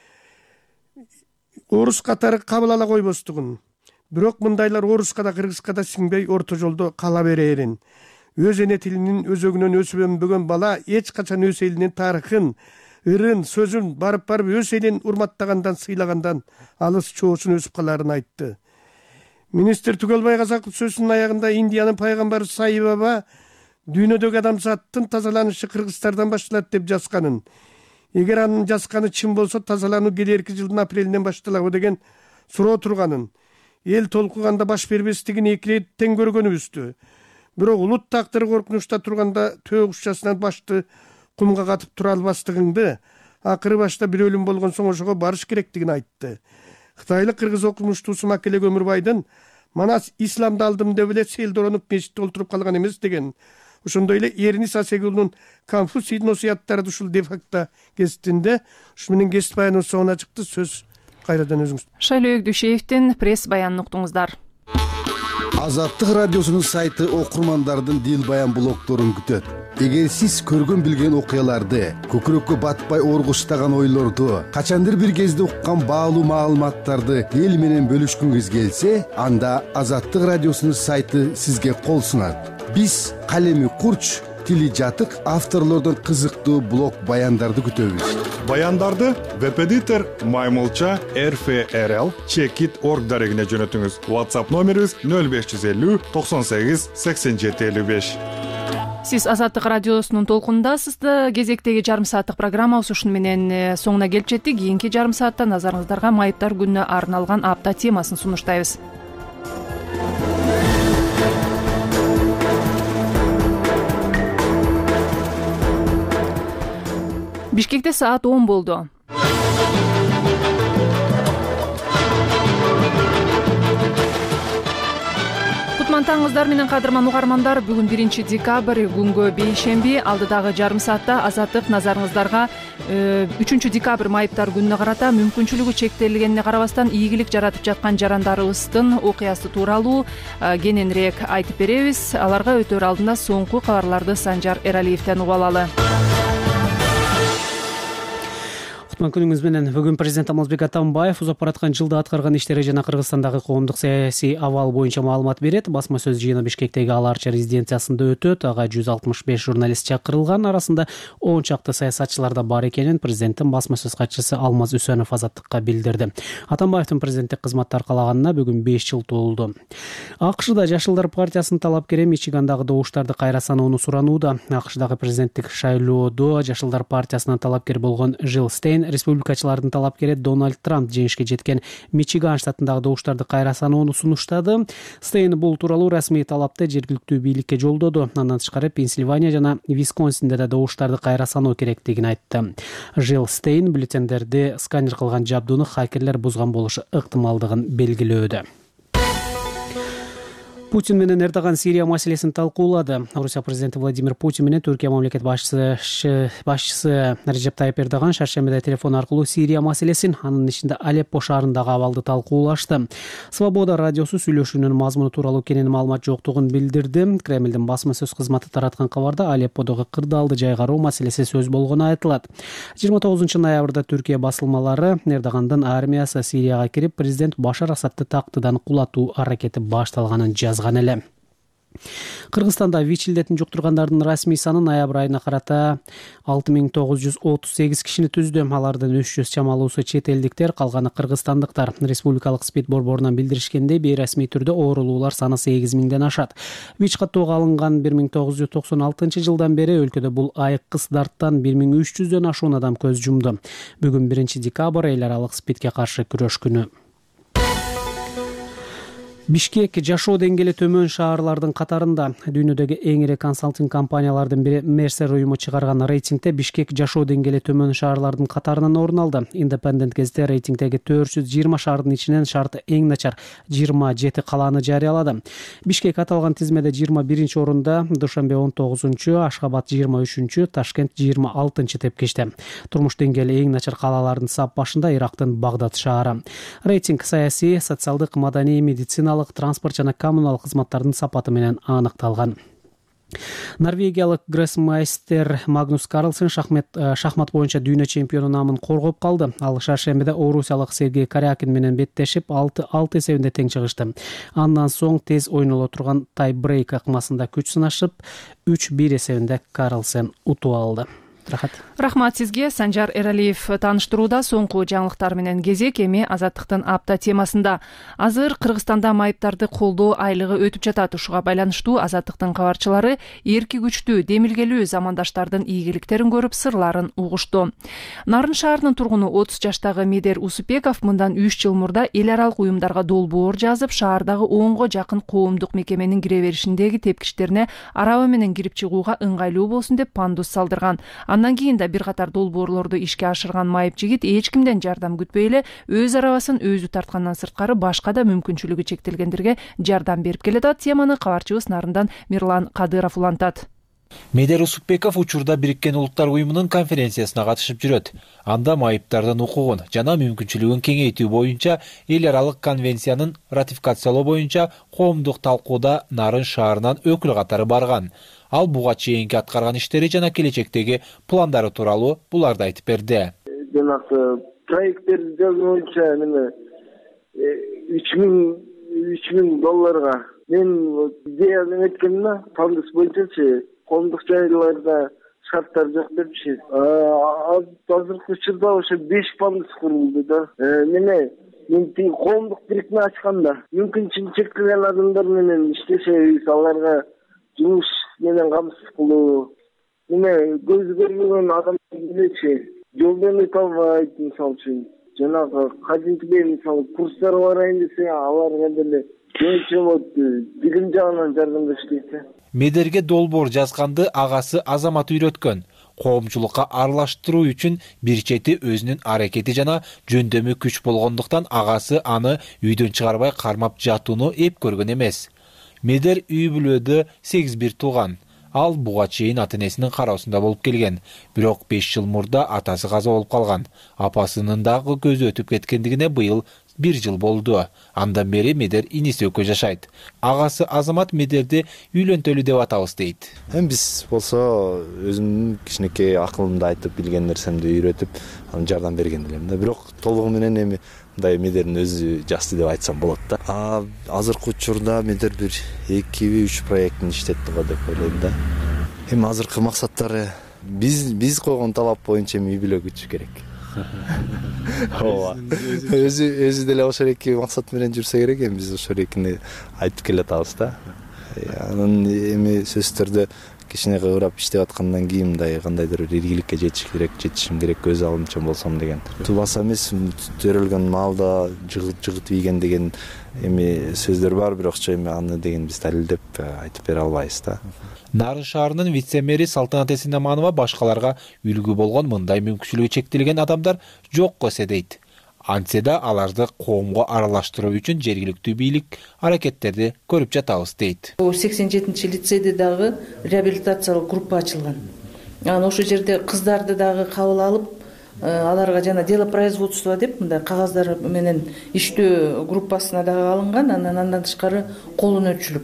орус катары кабыл ала койбостугун. Бирок мындайлар оруска да кыргызга да сиңбей орто жолдо кала берээрин. Өз эне тилинин өзөгүнөн өсүп өнбөгөн бала эч качан өз элинин тарыхын, ырын, сөзүн барып өз элин урматтагандан, сыйлагандан алыс чоосун өсүп каларын айтты. Министр Түгелбай Казаков сөзүнүн аягында Индиянын пайгамбары Саи Баба дүйнөдөгү адамзаттын тазаланышы кыргыздардан башталат деп жазганын. Эгер анын жазганы чын болсо тазалануу келерки жылдын апрелинен башталабы деген суроо турганын, эл толкуганда баш бербестигин экилеттен көргөнүбүздү. Бирок улут тактыры коркунучта турганда төө кушчасынан башты кумга катып тура албастыгыңды, акыры башта бир өлүм болгон соң ошого барыш керектигин айтты. Кытайлык кыргыз окумуштуусу Макеле Өмүрбайдын Манас исламды алдым деп эле селдоронуп мечитте олтуруп калган эмес деген. Ошондой эле Эрнис Асегулдун Конфуцийдин осуяттары ушул де-факто кеситинде. Ушу менен кесип баяны соңуна чыкты. Сөз кайрадан өзүңүз. Шайлоо Дүйшеевдин пресс баянын уктуңуздар. Азаттык радиосунун сайты окурмандардын дил баян блогдорун күтөт. Эгер сиз көргөн билген окуяларды, көкүрөккө батпай оргуштаган ойлорду, качандыр бир кезде уккан баалуу маалыматтарды эл менен бөлүшкүңүз келсе, анда Азаттык радиосунун сайты сизге кол сунат. Биз калеми курч, тили жатык авторлордон кызыктуу блог баяндарды күтөбүз. Баяндарды веб-эдитор Маймылча RFRL Checkit.org дарегине жөнөтүңүз. WhatsApp номерибиз 0550 98 87 55. Сиз Азаттык радиосунун толкунундасыз. Кезектеги жарым сааттык программабыз ушуну менен соңуна келип жеттик. Кийинки жарым саатта назарыңыздарга майыптар күнүнө арналган апта темасын сунуштайбыз. Бишкекте саат 10 болду. Таңыңыздар менен кадырман угармандар, бүгүн 1 декабрь күнгө бейшемби. Алдыдагы жарым саатта Азаттык назарыңыздарга 3 декабрь майыптар күнүнө карата мүмкүнчүлүгү чектелгенине карабастан ийгилик жаратып жаткан жарандарыбыздын окуясы тууралуу кененирээк айтып беребиз. Аларга өтөр алдында соңку кабарларды Санжар Эралиевден угуп алалы. Күнүңүз менен. Бүгүн президент Алмазбек Атамбаев узап бараткан жылда аткарган иштери жана Кыргызстандагы коомдук саясий абал боюнча маалымат берет. Басма сөз жыйыны Бишкектеги Ала Арча резиденциясында өтөт. Ага 165 журналист чакырылган. Арасында 10 чакты саясатчылар да бар экенин президенттин басма сөз катчысы Алмаз Үсөнов Азаттыкка билдирди. Атамбаевдин президенттик кызматты аркалаганына бүгүн 5 жыл толду. АКШда Жашылдар партиясынын талапкери Мичигандагы добуштарды кайра саноону суранууда. АКШдагы президенттик шайлоодо Жашылдар партиясынын талапкери болгон Жил Стейн республикачылардын талапкери Дональд Трамп жеңишке жеткен Мичиган штатындагы добуштарды кайра саноону сунуштады. Стейн бул тууралуу расмий талапты жергиликтүү бийликке жолдоду. Андан тышкары Пенсильвания жана Висконсинде да добуштарды кайра саноо керектигин айтты. Жил Стейн бюллетендерди сканер кылган жабдууну хакерлер бузган болушу ыктымалдыгын белгилөөдө. Путин менен Эрдоган Сирия маселесин талкуулады. Орусия президенти Владимир Путин менен Түркия мамлекет башчысы Режеп Тайип Эрдоган шаршембиде телефон аркылуу Сирия маселесин, анын ичинде Алеппо шаарындагы абалды талкуулашты. Свобода радиосу сүйлөшүүнүн мазмуну тууралуу кенен маалымат жоктугун билдирди. Кремлдин басма сөз кызматы тараткан кабарда Алепподогу кырдаалды жайгаруу маселеси сөз болгону айтылат. 29 ноябрда Түркия басылмалары Эрдогандын армиясы Сирияга кирип, президент Башар Асадты тактыдан кулатуу аракети башталганын жазган эле. Кыргызстанда ВИЧ илдетин жуктургандардын расмий саны ноябрь айына карата 6938 кишини түздү. Алардын 300 чамалуусу чет элдиктер, калганы кыргызстандыктар. Республикалык СПИД борборунан билдиришкендей, бейрасмий түрдө оорулуулар саны 8000ден ашат. ВИЧ каттоого алынган 1996 жылдан бери өлкөдө бул айыккыс дарттан 1300дөн ашуун адам көз жумду. Бүгүн 1 декабрь эл аралык СПИДке каршы күрөш күнү. Бишкек жашоо деңгээли төмөн шаарлардын катарында. Дүйнөдөгү эң ири консалтинг компаниялардын бири Мерсер уюму чыгарган рейтингде Бишкек жашоо деңгээли төмөн шаарлардын катарынан орун алды. Independent газети рейтингдеги 420 шаардын ичинен шарты эң начар 27 калааны жарыялады. Бишкек аталган тизмеде 21 орунда, Душанбе 19-чу, Ашхабад 23-чү, Ташкент 26-чы тепкичте. Турмуш деңгээли эң начар калаалардын сап башында Ирактын Багдад шаары. Рейтинг саясий, социалдык, маданий, медицина, транспорт жана коммуналдык кызматтардын сапаты менен аныкталган. Норвегиялык гроссмейстер Магнус Карлсен шахмат боюнча дүйнө чемпиону намын коргоп калды. Ал шаршембиде орусиялык Сергей Карякин менен беттешип 6-6 эсебинде тең чыгышты. Андан соң тез ойноло турган тай-брейк акмасында күч сынашып 3-1 эсебинде Карлсен утуп алды. Рахмат сизге. Санжар Эралиев тааныштырууда. Соңку жаңылыктар менен кезек эми Азаттыктын апта темасында. Азыр Кыргызстанда майыптарды колдоо айлыгы өтүп жатат. Ушуга байланыштуу Азаттыктын кабарчылары эрки күчтүү, демилгелүү замандаштардын ийгиликтерин көрүп, сырларын угушту. Нарын шаарынын тургуну 30 жаштагы Медер Усупеков мындан 3 жыл мурда эл аралык уюмдарга долбоор жазып, шаардагы 10го жакын коомдук мекеменин кире беришиндеги тепкичтерине араба менен кирип чыгууга ыңгайлуу болсун деп пандус салдырган. Андан кийин да бир катар долбоорлорду ишке ашырган майып жигит эч кимден жардам күтпөй эле өз арабасын өзү тарткандан сырткары башка да мүмкүнчүлүгү чектелгендерге жардам берип келет. Теманы кабарчыбыз Нарындан Мирлан Кадыров улантат. Медер Усупбеков учурда Бириккен Улуттар уюмунун конференциясына катышып жүрөт. Анда майыптардын укугун жана мүмкүнчүлүгүн кеңейтүү боюнча эл аралык конвенциянын ратификациялоо боюнча коомдук талкууда Нарын шаарынан өкүл катары барган. Ал буга чейинки аткарган иштери жана келечектеги пландары тууралуу буларды айтып берди. Жанагы проекттерди жазуу боюнча 3000 долларга мен идеяны өткөмүн пандус боюнчачы коомдук жайларда шарттар жок депчи. Азыркы учурда ошо 5 пандус курулду да. Мен коомдук бирикме ачканда мүмкүнчүлүгү чектелген адамдар менен иштешебиз, аларга жумуш менен камсыз кылуу, эме көзү көрбөгөн адам элечи жолдон өтө албайт, мисалы үчүн жанагы кадимкидей мисалы курстарга барайын десе аларга деле жөнчөлөп билим жагынан жардамдаштайт. Медерге долбоор жазганды агасы Азамат үйрөткөн. Коомчулукка аралаштыруу үчүн бир чети өзүнүн аракети жана жөндөмү күч болгондуктан агасы аны үйдөн чыгарбай кармап жатууну эп көргөн эмес. Медер үй бүлөдө 8 тууган. Ал буга чейин ата-энесинин кароосунда болуп келген. Бирок 5 жыл мурда атасы каза болуп калган. Апасынын дагы көзү өтүп кеткендигине быйыл 1 жыл болду. Андан бери Медер иниси экөө жашайт. Агасы Азамат Медерди үйлөнтөлүү деп атабыз дейт. Биз болсо өзүмдүн кичинекей акылымды айтып, билген нерсемди үйрөтүп, жардам берген элем да. Бирок толугу менен эми мындай Медердин өзү жасты деп айтсам болот да. Азыркы учурда Медер бир 2-3 проекттин иштетти го деп ойлойм да. Эми азыркы максаттары биз койгон талап боюнча үй бүлө күчү керек. Ооба. Өзү деле ошол эки максат менен жүрсө керек, эми биз ошол экини айтып келатабыз да. Анан эми сөздөрдө кичине кыйрап иштеп аткандан кийин мындай кандайдыр бир ийгиликке жетишим керек, көз алдымчан болсом деген. Тубаса эмес, төрөлгөн маалда жыгыт ийген деген эми сөздөр бар, бирокчу эми аны деген биз далилдеп айтып бере албайбыз да. Нарын шаарынын вице-мэри Салтанат Эсенаманова башкаларга үлгү болгон мындай мүмкүнчүлүгү чектелген адамдар жок эсе дейт. Антсе да аларды коомго аралаштыруу үчүн жергиликтүү бийлик аракеттерди көрүп жатабыз дейт. 87-чи лицейде дагы реабилитациялык группа ачылган. Анан ошол жерде кыздарды дагы кабыл алып, аларга жана дело производства деп мындай кагаздар менен иштөө группасына дагы алынган. Андан тышкары кол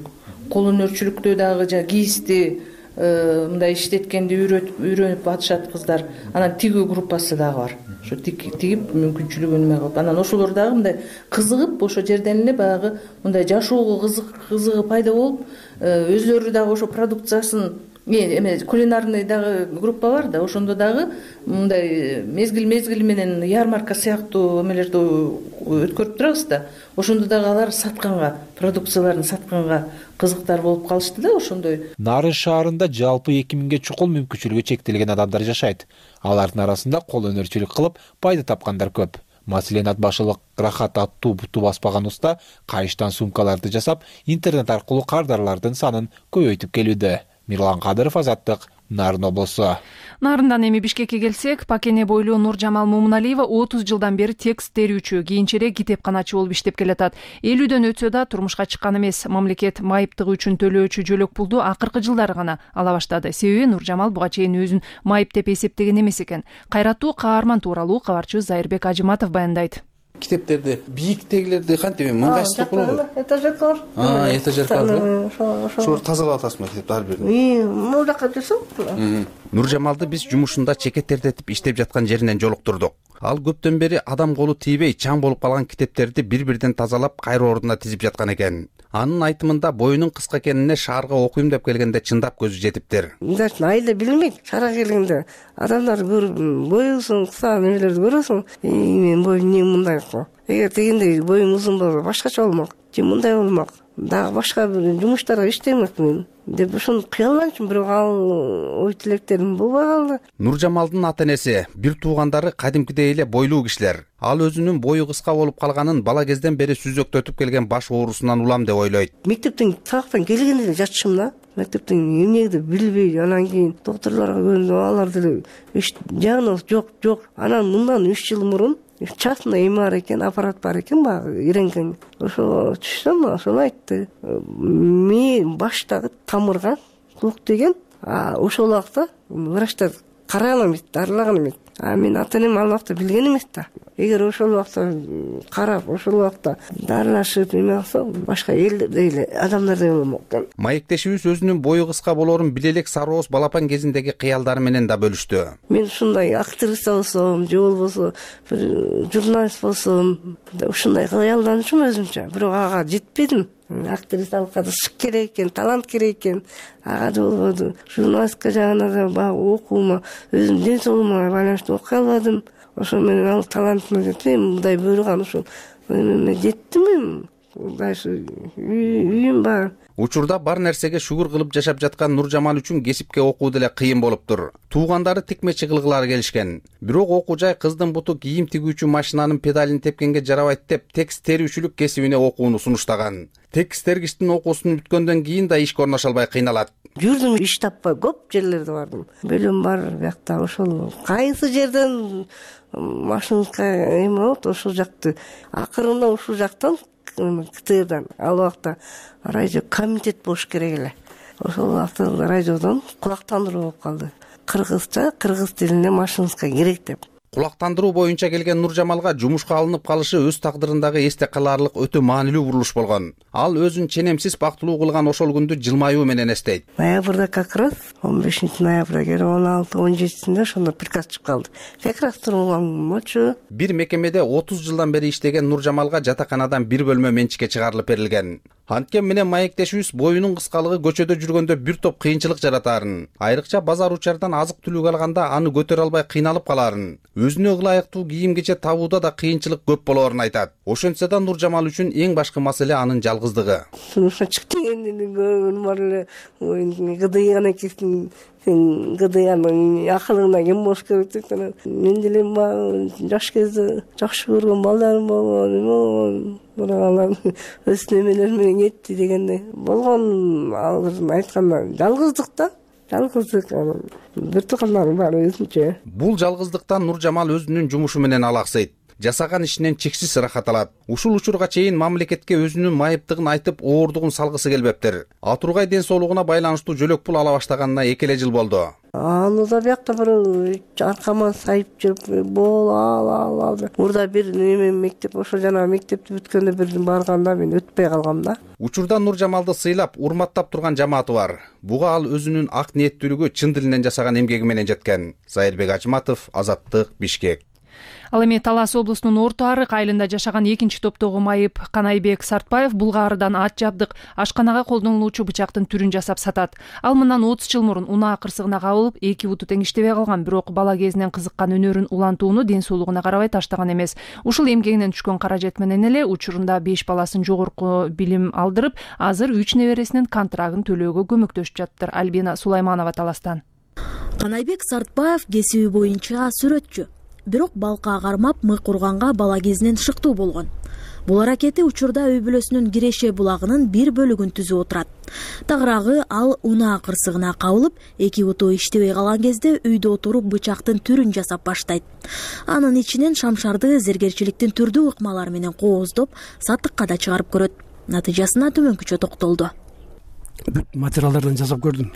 өнөрчүлүктө дагы кийизди мындай иштеткенди үйрөнүп атышат кыздар. Анан тигүү группасы дагы бар. Ошо тигип мүмкүнчүлүгүн эме кылып, анан ошолор дагы мындай кызыгып, ошо жерден эле баягы мындай жашоого кызыгы пайда болуп, өзлөрү дагы ошо продукциясын эме кулинарный дагы группа бар да, ошондо дагы мындай мезгил менен ярмарка сыяктуу эмелерди өткөрүп турабыз да. Ошондо дагы алар сатканга, продукцияларын сатканга кызыктар болуп калышты да ошондой. Нарын шаарында жалпы 2000ге чукул мүмкүнчүлүгү чектелген адамдар жашайт. Алардын арасында кол өнөрчүлүк кылып пайда тапкандар көп. Маселен, ат башылык Рахат аттуу буту баспаган уста кайыштан сумкаларды жасап, интернет аркылуу кардарлардын санын көбөйтүп келүүдө. Мирлан Кадыров, Азаттык, Нарын облусу. Нарындан эми Бишкекке келсек, Пакене бойлуу Нуржамал Мумуналиева 30 жылдан бери текст терүүчү, кийинчерээк китепканачы болуп иштеп келатат. 50дөн өтсө да турмушка чыккан эмес. Мамлекет майыптыгы үчүн төлөөчү жөлөк пулду акыркы жылдары гана ала баштады. Себеби Нуржамал буга чейин өзүн майып деп эсептеген эмес экен. Кайраттуу каарман тууралуу кабарчы Зайырбек Ажыматов баяндайт. Китептерди бийиктегилерди кантип мангайчылык болобу? Этажеркалар. Этажеркалар. Ошолор тазалап атасызбы китепти ар бирин? Могу жака жүрсөң. Нуржамалды биз жумушунда чекеттердетип иштеп жаткан жеринен жолуктурдук. Ал көптөн бери адам колу тийбей чаң болуп калган китептерди бир-бирден тазалап кайра ордуна тизип жаткан экен. Анын айтымында боюнун кыска экенине шаарга окуйм деп келгенде чындап көзү жетиптир. Мындайча айла билмейт. Шаарга келгенде адамдар көрүп боюсун кыса немелерди көрөсүң. Мен боюм эмне мындай го. Эгер дегенде боюм узун болсо башкача болмок. Же мындай болмок. Дагы башка бир жумуштарга иштемекмин деп ошону кыялданчумун, бирок ал ой тилектерим болбой калды. Нуржамалдын ата-энеси, бир туугандары кадимкидей эле бойлуу кишилер. Ал өзүнүн бою кыска болуп калганын бала кезден бери сүзөктөтүп келген баш оорусунан улам деп ойлойт. Мектептен сабактан келгенде эле жатышым да. Мектептен эмнеди билбей, анан кийин доктурларга көрүнүп алар деле диагноз жок. Анан мындан 3 жыл мурун частный эме бар экен, аппарат бар экен, баягы иренген. Ошо түшсөм, ошону айтты. Мен баштагы тамырга клок деген, ошол убакта врачтар караган эмес, дарылаган эмес. Мен ата-энем ал убакта билген эмес да. Эгер ошол убакта карап, ошол убакта дарылашып эме кылса, башка элдей эле адамдардай болмок экен. Маектешибиз өзүнүн бою кыска болоорун биле элек Сарооз балапан кезиндеги кыялдары менен да бөлүштү. Мен ушундай актриса болсом, же болбосо бир журналист болсом, ушундай кыялданчумун өзүмчө. Бирок ага жетпедим. Актрисалыкка да шык керек экен, талант керек экен. Ага да болбоду. Журналистика жагына да баягы окуума, өзүмдүн ден соолугума байланыштуу окуй албадым. Ошо менен ал талантыма жетпей, мындай буйруган ошо жеттим. Мындай үйүм бар. Учурда бар нерсеге шүгүр кылып жашап жаткан Нуржамал үчүн кесипке окуу деле кыйын болуптур. Туугандары тикмечи кылгылары келишкен. Бирок окуу жай кыздын буту кийим тигүүчү машинанын педалин тепкенге жарабайт деп текст терүүчүлүк кесибине окууну сунуштаган. Текст тергичтин окуусун бүткөндөн кийин да ишке орношо албай кыйналат. Жүрдүм, иш таппай көп жерлерде бардым. Бөлөм бар биякта, ошол кайсы жерден машинка эме болот, ошол жакты акырында ушул жактан КТРдан ал убакта радио комитет болуш керек эле. Ошол убакта радиодон кулактандыруу болуп калды. Кыргызча, кыргыз тилинде машинка керек деп. Кулактандыруу боюнча келген Нуржамалга жумушка алынып калышы өз тагдырындагы эсте калаарлык өтө маанилүү бурулуш болгон. Ал өзүн ченемсиз бактылуу кылган ошол күндү жылмаюу менен эстейт. Ноябрда как раз 15 ноябрда келип 16-17-синде ошондо приказ чыгып калды. Как раз турган Бир мекемеде 30 жылдан бери иштеген Нуржамалга жатаканадан бир бөлмө менчикке чыгарылып берилген. Анткен менен маектешүүбүз боюнун кыскалыгы көчөдө жүргөндө бир топ кыйынчылык жаратаарын, айрыкча базар учардан азык түлүк алганда аны көтөрө албай кыйналып калаарын, өзүнө ылайыктуу кийим кече табууда да кыйынчылык көп болоорун айтат. Ошентсе да Нуржамал үчүн эң башкы маселе анын жалгыздыгы. Сунуша чыкты эндин көргөнүм бар эле, гыдыйган экенсиң, сен гыдыйганын акылыңда кем болуш керек деп анан мен деле жаш кезде жакшы көргөн балдарым болгон, бирок алар өз немелери менен кетти дегенде болгон. Азыр айтканда жалгыздык да. Жалгыздык, бир тукумдарым бар өзүнчө. Бул жалгыздыктан Нуржамал өзүнүн жумушу менен алаксыйт. Жасаган ишинен чексиз ырахат алат. Ушул учурга чейин мамлекетке өзүнүн майыптыгын айтып, оордугун салгысы келбептир. Атургай ден соолугуна байланыштуу жөлөк пул ала баштаганына 2 эле жыл болду. Аны да биякта бир аркама сайып жүрүп, бол ал. Мурда бир неме мектеп, ошо жана мектепти бүткөндө бир барганда мен өтпөй калгам да. Учурда Нуржамалды сыйлап, урматтап турган жамааты бар. Буга ал өзүнүн ак ниеттүүлүгү, чын дилинен жасаган эмгеги менен жеткен. Зайырбек Ажматов, Азаттык, Бишкек. Ал эми Талас облусунун Орто Арык айылында жашаган экинчи топтогу майып Канайбек Сартбаев Булгаарыдан ат жабдык ашканага колдонулуучу бычактын түрүн жасап сатат. Ал мындан 30 жыл мурун унаа кырсыгына кабылып, 2 буту тең иштебей калган, бирок бала кезинен кызыккан өнөрүн улантууну ден соолугуна карабай таштаган эмес. Ушул эмгегинен түшкөн каражат менен эле учурунда 5 баласын жогорку билим алдырып, азыр 3 небересинин контрагын төлөөгө көмөктөшүп жатыптыр. Альбина Сулайманова Таластан. Канайбек Сартбаев кесиби боюнча сүрөтчү. Бирок балка кармап мык урганга бала кезинен шыктуу болгон. Бул аракети учурда үй бүлөсүнүн Киреше булагынын бир бөлүгүн түзүп отурат. Тагыраагы ал унаа кырсыгына кабылып, 2 буту иштебей калган кезде үйдө отуруп бычактын түрүн жасап баштайт. Анын ичинен шамшарды зергерчиликтин түрдүү ыкмалары менен кооздоп, сатыкка да чыгарып көрөт. Натыйжасына төмөнкүчө токтолду. Материалдардан жасап көрдүм.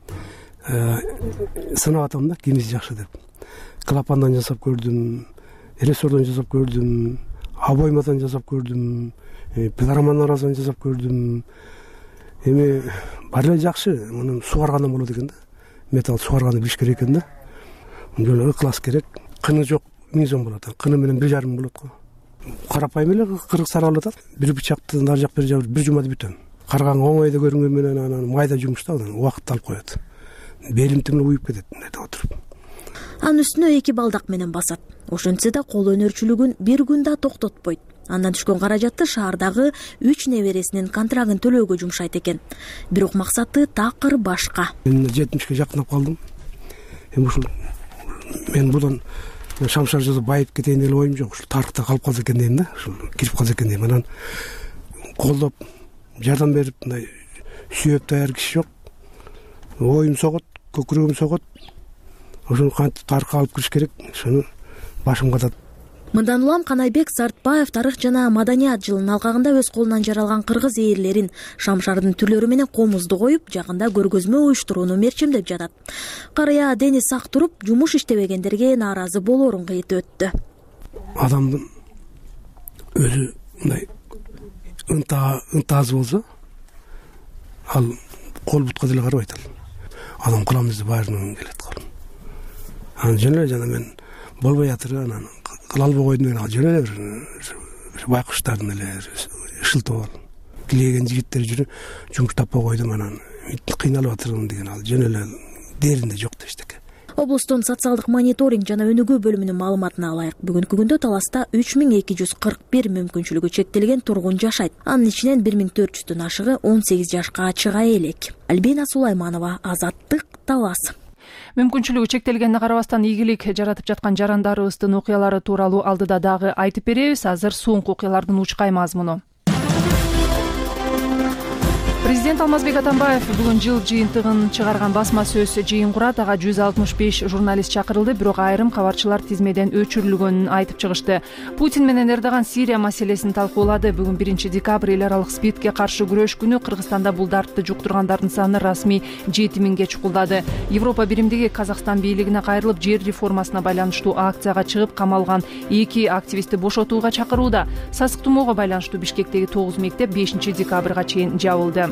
Санап атам да, кимиси жакшы деп. Клапандан жасап көрдүм, рессордон жасап көрдүм, обоймадан жасап көрдүм, пилораманарадан жасап көрдүм. Эми бар эле жакшы, муну сугаргандан болот экен да. Металл сугарганды билиш керек экен да. Жөн ыклас керек. Кыны жок 1000 сом болот. Кыны менен 1,5 болот го. Карапайым эле кыргыз саралып атат. Бир бычактын ар жак бир жагы бир жумада бүтөм. Карган оңойдо көрүнгөн менен анан майда жумушта убакыт алып коет. Белим тимле уюп кетет мындай отуруп. Анын үстүнө 2 балдак менен басат. Ошентсе да кол өнөрчүлүгүн бир күн да токтотпойт. Андан түшкөн каражатты шаардагы 3 небересинин контрагын төлөөгө жумшайт экен. Бирок максаты такыр башка. Мен 70ке жакындап калдым. Эми ушул мен будан шамшар жазып байып кетейин деген оюм жок. Ушул тарыхта калып калса экен дейм да. Ушул кирип калса экен дейм. Анан колдоп, жардам берип, мындай сүйөп даяр киши жок. Оюм согот, көкүрөгүм согот. Ошону кантип тарыхка алып кириш керек, ошону башым катат. Мындан улам Канайбек Сартбаев тарых жана маданият жылынын алкагында өз колунан жаралган кыргыз ээрлерин шамшардын түрлөрү менен комузду коюп, жакында көргөзмө уюштурууну мерчемдеп жатат. Карыя дени сак туруп, жумуш иштебегендерге нааразы болоорун кыйытып өттү. Адамдын өзү мындай ынтаасы болсо, ал кол бутка деле карабайт ал. Адам кылам десе баарын келет колун. Анан жөн эле жана мен болбой жатыр, анан кыла албай койдум деген жөн эле бир байкуштардын эле ышылтоо. Килеген жигиттер жүрүп, жумуш таппай койдум, анан кыйналып атырмын деген ал жөн эле деринде жок да эчтеке. Облустун социалдык мониторинг жана өнүгүү бөлүмүнүн маалыматына алайык. Бүгүнкү күндө Таласта 3241 мүмкүнчүлүгү чектелген тургун жашайт. Анын ичинен 1400дөн ашыгы 18 жашка чыга элек. Альбина Сулайманова, Азаттык, Талас. Мүмкүнчүлүгү чектелгенине карабастан ийгилик жаратып жаткан жарандарыбыздын окуялары тууралуу алдыда дагы айтып беребиз. Азыр соңку окуялардын учкай мазмуну. Президент Алмазбек Атамбаев бүгүн жыл жыйынтыгын чыгарган басма сөз жыйын курат. Ага 165 журналист чакырылды, бирок айрым кабарчылар тизмеден өчүрүлгөнүн айтып чыгышты. Путин менен Эрдоган Сирия маселесин талкуулады. Бүгүн 1 декабрь эл аралык СПИДке каршы күрөш күнү. Кыргызстанда бул дартты жуктургандардын саны расмий 7000ге чукулдады. Европа биримдиги Казакстан бийлигине кайрылып, жер реформасына байланыштуу акцияга чыгып камалган 2 активистти бошотууга чакырууда. Сасык тумоого байланыштуу Бишкектеги 9 мектеп 5 декабрга чейин жабылды.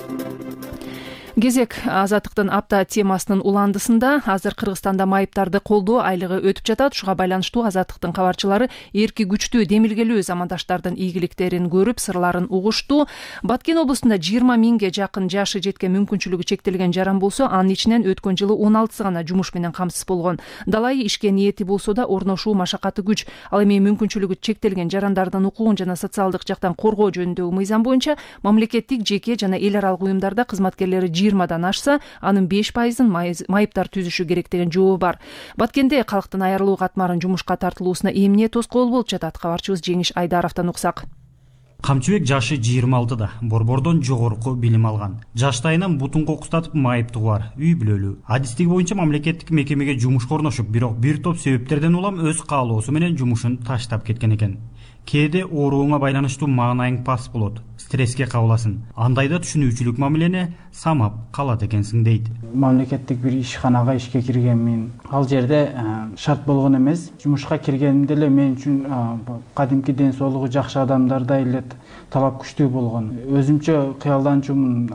Кезек Азаттыктын апта темасынын уландысында. Азыр Кыргызстанда майыптарды колдоо айлыгы өтүп жатат. Шуга байланыштуу Азаттыктын кабарчылары эрки күчтүү демилгелүү замандаштардын ийгиликтерин көрүп, сырларын угушту. Баткен облусунда 20 000ге жакын жашы жеткен мүмкүнчүлүгү чектелген жаран болсо, анын ичинен өткөн жылы 16сы гана жумуш менен камсыз болгон. Далайы ишке ниети болсо да орношуу машакаты күч. Ал эми мүмкүнчүлүгү чектелген жарандардын укугун жана социалдык жактан коргоо жөнүндөгү мыйзам боюнча мамлекеттик, жеке жана эл аралык уюмдарда кызматкерлери 20дан ашса, анын 5%-ын майыптар түзүшү керек деген жообу бар. Баткенде калктын айырылуу катмарын жумушка тартылуусуна эмне тоскоол болуп жатат? Кабарчыбыз Жеңиш Айдаровдон уксак. Камчыбек жашы 26-да, борбордон жогорку билим алган. Жаштайынан бутун кокустатып майыптыгы бар, үй бүлөлүү. Адистиги боюнча мамлекеттик мекемеге жумушка орношуп, бирок бир топ себептерден улам өз каалоосу менен жумушун таштап кеткен экен. Кээде оорууңа байланыштуу маанайың пас болот, стресске кабыласың. Андайда түшүнүүчүлүк мамилени самап калат экенсиң дейт. Мамлекеттик бир ишканага ишке киргенмин. Ал жерде шарт болгон эмес. Жумушка киргенимде эле мен үчүн кадимки ден соолугу жакшы адамдардай эле талап күчтүү болгон. Өзүмчө кыялданчумун,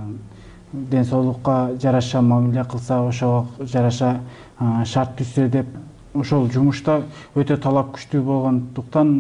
ден соолукка жараша мамиле кылса, ошого жараша шарт түзсө деп. Ошол жумушта өтө талап күчтүү болгондуктан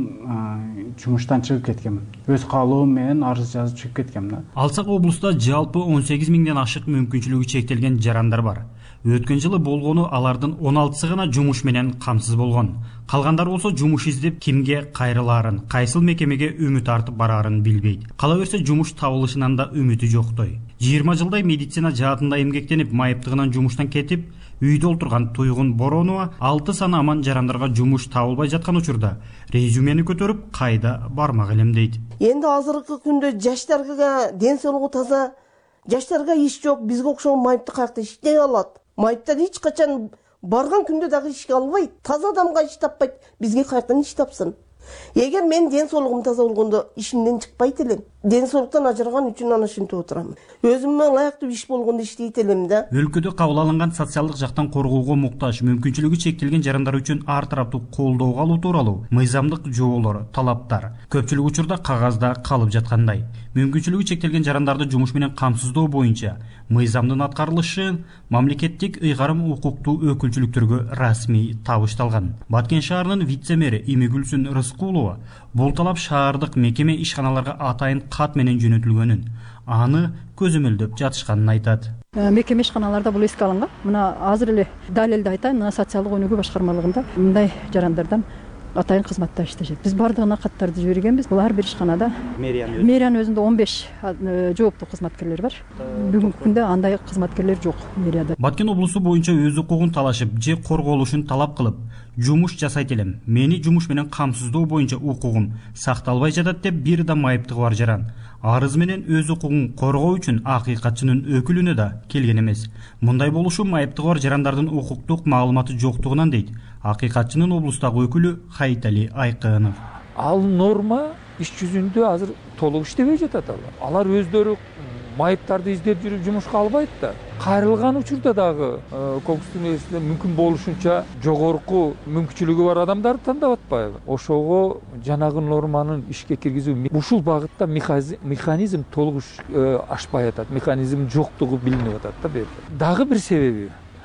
жумуштан чыгып кеткенмин. Өз каалоом менен арыз жазып чыгып кеткенмин. Алсак облуста жалпы 18 000ден ашык мүмкүнчүлүгү чектелген жарандар бар. Өткөн жылы болгону алардын 16сы гана жумуш менен камсыз болгон. Калгандар болсо жумуш издеп кимге кайрылаарын, кайсыл мекемеге үмүт артып бараарын билбейт. Кала берсе жумуш табылышынан да үмүтү жоктой. 20 жылдай медицина жаатында эмгектенип, майыптыгынан жумуштан кетип, үйдө олтурган Туйгун Боронова 6 саны аман жарандарга жумуш табылбай жаткан учурда резюмени көтөрүп кайда бармак элем дейт. Энди азыркы күндө жаштарга ден соолугу таза, жаштарга иш жок, бизге окшогон майыпты каякта иштей алат. Майыптар эч качан барган күндө дагы ишке албайт. Таза адамга иш таппайт, бизге каяктан иш тапсын. Эгер мен ден соолугум таза болгондо ишимден чыкпайт элем. Ден соолуктан ажыраган үчүн аны ушинтип отурам. Өзүмө ылайыктуу иш болгондо иштейт элем да. Өлкөдө кабыл алынган социалдык жактан коргоого муктаж, мүмкүнчүлүгү чектелген жарандар үчүн ар тараптуу колдоого алуу тууралуу мыйзамдык жоболор, талаптар көпчүлүк учурда кагазда калып жаткандай. Мүмкүнчүлүгү чектелген жарандарды жумуш менен камсыздоо боюнча мыйзамдын аткарылышы мамлекеттик ыйгарым укуктуу өкүлчүлүктөргө расмий табышталган. Баткен шаарынын вице-мэри Имигүлсүн Рыскулова бул талап шаардык мекеме ишканаларга атайын кат менен жөнөтүлгөнүн, аны көзөмөлдөп жатышканын айтат. Мекеме ишканаларда бул эске алынган. Мына азыр эле далелди айтайын, мына социалдык өнүгүү башкармалыгында мындай жарандардан атайын кызматта иштешет. Биз бардыгына каттарды жибергенбиз. Бул ар бир ишканада мэриянын өзүндө 15 жооптуу кызматкерлер бар. Бүгүнкү күндө андай кызматкерлер жок мэрияда. Баткен облусу боюнча өз укугун талашып, же корголушун талап кылып, жумуш жасайт элем. Мени жумуш менен камсыздоо боюнча укугум сакталбай жатат деп бир да майыптыгы бар жаран арыз менен өз укугун коргоо үчүн акыйкатчынын өкүлүнө да келген эмес. Мындай болушу майыптыгы бар жарандардын укуктук маалыматы жоктугунан дейт акыйкатчынын облустагы өкүлү Хайтали Айкынов. Ал норма иш жүзүндө азыр толук иштебей жатат алар. Өздөрү майыптарды издеп жүрүп жумушка албайт да. Кайрылган учурда дагы конкурстун ээсине мүмкүн болушунча жогорку мүмкүнчүлүгү бар адамдарды тандап атпайбы? Ошого жанагы норманын ишке киргизүү ушул багытта механизм толук ашпай атат. Механизм жоктугу билинип атат да бу жерде. Дагы бир себеби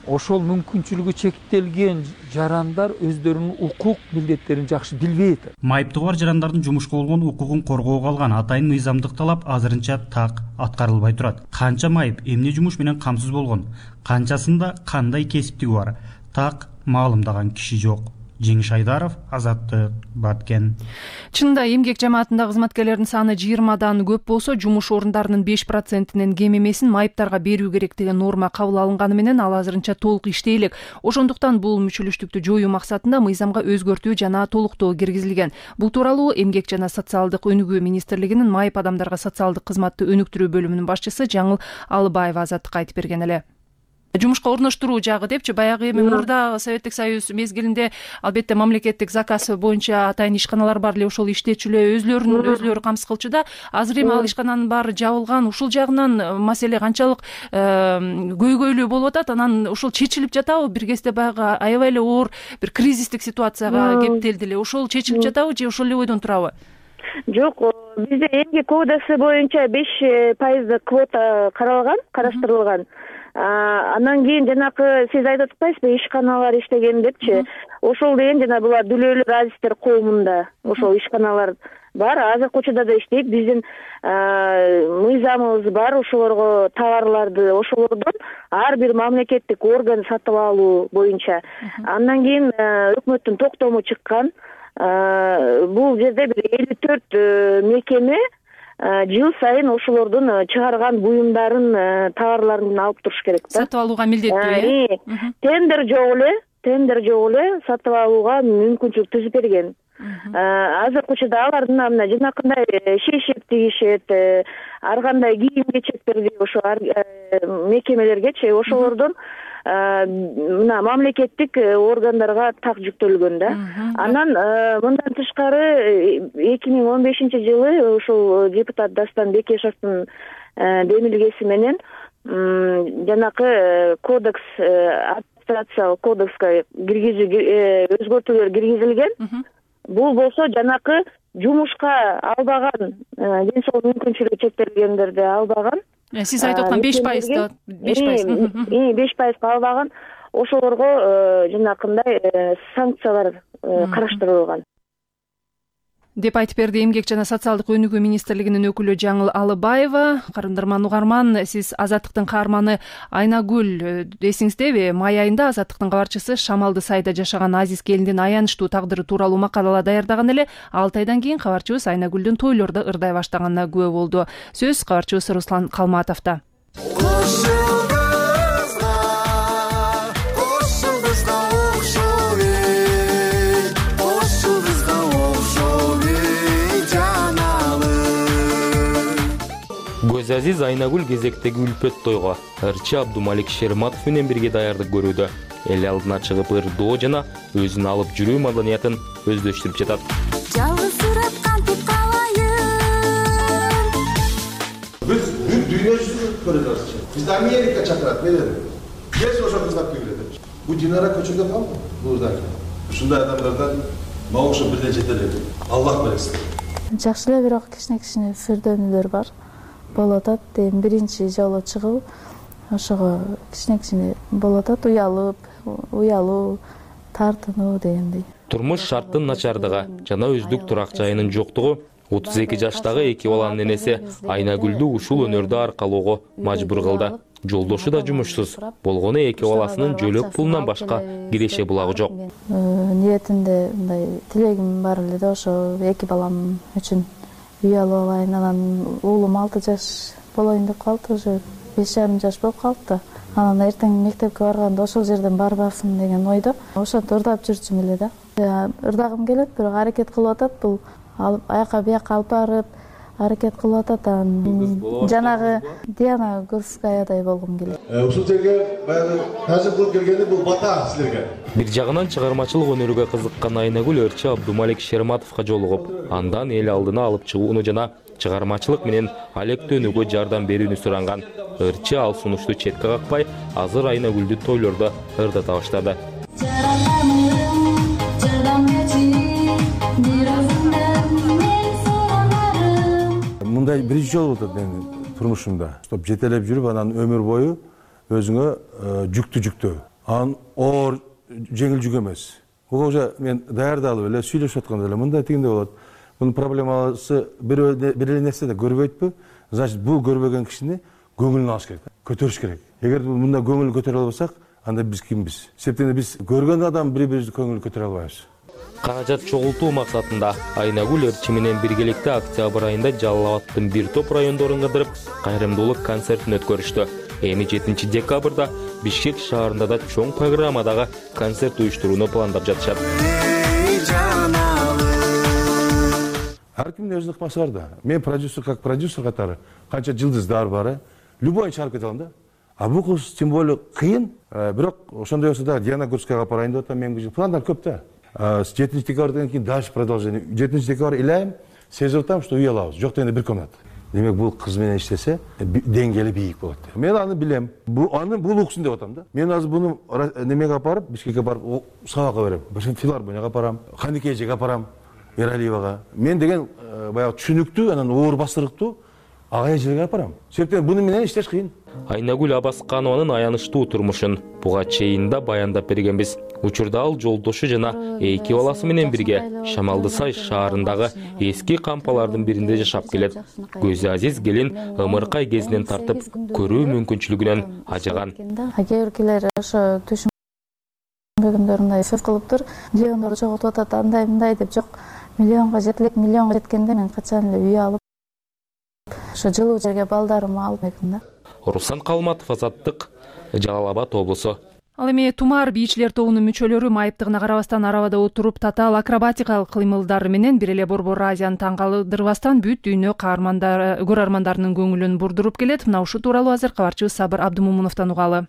ошол мүмкүнчүлүгү чектелген жарандар өздөрүнүн укук милдеттерин жакшы билбейт. Майыптуу бар жарандардын жумушка болгон укугун коргоого алган атайын мыйзамдык талап азырынча так аткарылбай турат. Канча майып эмне жумуш менен камсыз болгон, канчасында кандай кесиптиги бар, так маалымдаган киши жок. Жеңиш Айдаров, Азаттык, Баткен. Чынында эмгек жамаатында кызматкерлердин саны 20дан көп болсо, жумуш орундарынын 5%-нен кем эмесин майыптарга берүү керек деген норма кабыл алынганы менен ал азырынча толук иштей элек. Ошондуктан бул мүчөлүштүктү жоюу максатында мыйзамга өзгөртүү жана толуктоо киргизилген. Бул тууралуу Эмгек жана социалдык өнүгүү министрлигинин майып адамдарга социалдык кызматты өнүктүрүү бөлүмүнүн башчысы Жаңыл Алыбаева Азаттыкка айтып берген эле. Жумушка орноштуруу жагы депчи, баягы эми мурда Советтик Союз мезгилинде албетте мамлекеттик заказ боюнча атайын ишканалар бар эле, ошол иштечү эле өзлөрү камсыз кылчу да. Азыр эми ал ишкананын баары жабылган. Ушул жагынан маселе канчалык көйгөйлүү болуп атат, анан ушул чечилип жатабы? Бир кезде баягы аябай эле оор бир кризистик ситуацияга кептелди эле. Ошол чечилип жатабы же ошол эле ойдон турабы? Жок, бизде эмгек кодекси боюнча 5% квота караштырылган. Анан кийин жанакы сиз айтып атпайсызбы, ишканалар иштеген депчи. Ошол деген жана булар дүлөөлүү азистер коомунда ошол ишканалар бар. Азыркы учурда да иштейт. Биздин мыйзамыбыз бар, ошолорго товарларды ошолордон ар бир мамлекеттик орган сатып алуу боюнча. Андан кийин өкмөттүн токтому чыккан. Бул жерде бир 54 мекеме жыл сайын ошолордун чыгарган буюмдарын, товарларын алып туруш керек да. Сатып алууга милдеттүү. Тендер жок эле сатып алууга мүмкүнчүлүк түзүп берген. Азыркы учурда алардын мына жанакындай шешеп тигишет, ар кандай кийим кечектерди ошо мекемелергечи ошолордон мына мамлекеттик органдарга так жүктөлгөн да. Анан мындан тышкары 2015-жылы ошол депутат Дастан Бекешевдин демилгеси менен жанакы кодекс, администрациялык кодекске өзгөртүүлөр киргизилген. Бул болсо жанакы жумушка албаган, ден соолук мүмкүнчүлүгү чектелгендерди албаган. Сиз айтып аткан 5%. 5% албаган ошолорго жанакындай санкциялар караштырылган деп айтып берди Эмгек жана социалдык өнүгүү министрлигинин өкүлү Жаңыл Алыбаева. Карындарман угарман, сиз Азаттыктын каарманы Айнагүл эсиңиздеби? Май айында Азаттыктын кабарчысы Шамалды сайда жашаган Азиз келиндин аянычтуу тагдыры тууралуу макала даярдаган эле. 6 айдан кийин кабарчыбыз Айнагүлдүн тойлордо ырдай баштаганына күбө болду. Сөз кабарчыбыз Руслан Калматовдо. Азиз Айнагүл кезектеги үлпөт тойго ырчы Абдумалик Шерматов менен бирге даярдык көрүүдө. Эл алдына чыгып ырдоо жана өзүн алып жүрүү маданиятын өздөштүрүп жатат. Жалгыз сурап кантип калайын. Биз бүт дүйнө жүзүн көрөбүз. Бизди Америка чакырат, менен. Кез ошо кыздап келет. Бул Динара көчөргөн калды. Бузда. Ушундай адамдардан могушу бирден жетелеп. Аллах бересин. Жакшы эле, бирок кичине сүрдөнүүлөр бар. Болот атат, биринчи жолу чыгып, ошого кичине болот атат, уялуу, тартынуу дегендей. Турмуш шарттын начардыгы жана өздүк турак жайынын жоктугу 32 жаштагы эки баланын энеси Айнагүлдү ушул өнөрдө аркалоого мажбур кылды. Жолдошу да жумушсуз болгону эки баласынын жөлөк пулунан башка киреше булагы жок. Ниетинде мындай тилегим бар эле да, ошо эки балам үчүн үй алып алайын. Анан уулум 6 жаш болоюн деп калды, уже 5,5 жаш болуп калды. Анан эртең мектепке барганда ошол жерден барбасын деген ойдо. Ошентип ырдап жүрчүм эле да. Ырдагым келет, бирок аракет кылып атат, бул аяка бияка алып барып аракет кылып атат. Жанагы Диана Гурскаядай болгум келет. Ушул жерге баягы тажып кылып келгени бул бата силерге. Бир жагынан чыгармачылык өнөргө кызыккан Айнагүл ырчы Абдумалик Шерматовго жолугуп, андан эл алдына алып чыгууну жана чыгармачылык менен алектөөнүүгө жардам берүүнү суранган. Ырчы ал сунушту четке какпай, азыр Айнагүлдү тойлордо ырдата баштады. Мындай биринчи жолу болот менин турмушумда. Жетелеп жүрүп, анан өмүр бою өзүңө жүктү анын оор жеңил жүк эмес. Ого уже мен даярдалып эле сүйлөшүп атканда эле мындай тигиндей болот. Bunun probleması bir nesi de görбөйтпү. Значит, bu görбөгөн кишини көңүлүн алыш керек, көтөрүш керек. Эгер мында көңүл көтөрө албасак, анда биз кимбиз? Себептен биз көргөн адам бири-бирибизди көңүл көтөрө албайбыз. Каражат чогултуу максатында Айнагүл Ырчы менен биргеликте октябрь айында Жалал Абадтын бир топ райондорун кыдырып, кайрымдуулук концертин өткөрүштү. Эми 7 декабрда Бишкек шаарында да чоң программадагы концерт уюштурууну пландап жатышат. Ар кимдин өзүнүн ыкмасы бар да. Мен продюсер, как продюсер катары канча жылдыздар бар, любой чыгарып кете алам да. А бул кыз тем более кыйын, бирок ошондой болсо да Диана Гурскага апарайын деп атам, мен пландар көп да. 7 декабрдан кийин дальше продолжение. 7 декабрь илайм, сезип атам, что үй алабыз. Жок дегенде бир комната. Демек бул кыз менен иштесе, деңгээли бийик болот. Мен аны билем. Бул уксун деп атам да. Мен азыр буну немеге апарып, Бишкекке барып сабакка берем. Башын филармонияга апарам, Ханикежеге апарам. Ералиевага. Мен деген баягы түшүнүктүү, анан оор басырыктуу ага эжелерге апарам. Себептен буну менен иштеш кыйын. Айнагүл Абасканованын аянычтуу турмушун буга чейин да баяндап бергенбиз. Учурда ал жолдошу жана 2 баласы менен бирге Шамалды Сай шаарындагы эски кампалардын биринде жашап келет. Көзү азиз келин ымыркай кезинен тартып көрүү мүмкүнчүлүгүнөн ажыган. Кээ-биркилер ошо бүгүндөрүндай сөз кылыптыр. Миллиондор чогултуп атат, андай мындай деп, жок. Миллионго жеткенде мен качан эле үй алып, ошо жылуу жерге балдарымы алып экем да. Руслан Калматов, Азаттык, Жалал Абад облусу. Ал эми Тумар бийчилер тобунун мүчөлөрү майыптыгына карабастан арабада отуруп татаал акробатикалык кыймылдары менен бир эле Борбор Азияны таң калтырбастан бүт дүйнө көрөрмандарынын көңүлүн бурдуруп келет. Мына ушул тууралуу азыр кабарчыбыз Сабыр Абдумумуновдон угалы.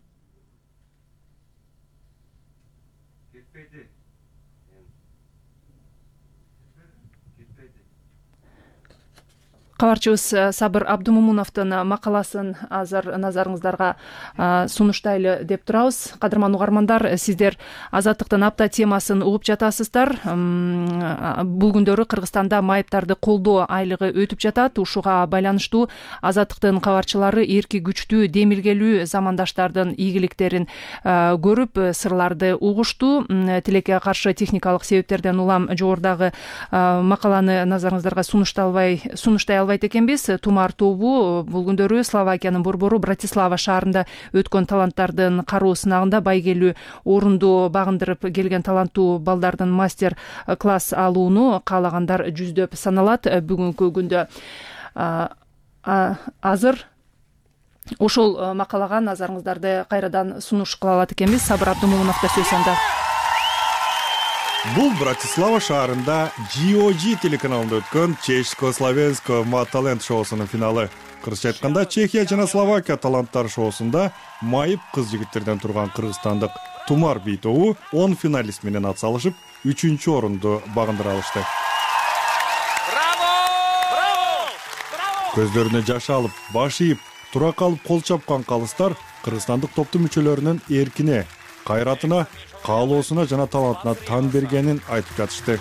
Кабарчыбыз Сабыр Абдумумуновдун макаласын азыр назарыңыздарга сунуштайлы деп турабыз. Кадырман угармандар, сиздер Азаттыктын апта темасын угуп жатасыздар. Бул күндөрү Кыргызстанда майыптарды колдоо айлыгы өтүп жатат. Ушуга байланыштуу Азаттыктын кабарчылары эрки күчтүү, демилгелүү замандаштардын ийгиликтерин көрүп, сырларды угушту. Тилекке каршы техникалык себептерден улам жогорудагы макаланы назарыңыздарга сунуштай албайт экенбиз. Тумар тобу бул күндөрү Словакиянын борбору Братислава шаарында өткөн таланттардын кароо сынагында байгелүү орунду багындырып келген таланттуу балдардын мастер класс алууну каалагандар жүздөп саналат. Бүгүнкү күндө азыр ошол макалага назарыңыздарды кайрадан сунуш кыла алат экенбиз. Сабыр Абдумумуновдо сөз анда. Бул Братислава шаарында GOG телеканалында өткөн Чешско-Словенско Талант шоусунун финалы. Кыргызча айтканда Чехия жана Словакия таланттар шоусунда майып кыз жигиттерден турган кыргызстандык Тумар би тобу 10 финалист менен атсалышып 3-чү орунду багындыра алышты. Көздөрүнө жаш алып, баш ийип, тура калып кол чапкан калыстар кыргызстандык топтун мүчөлөрүнүн эркине, кайратына, каалоосуна жана талантына тан бергенин айтып жатышты.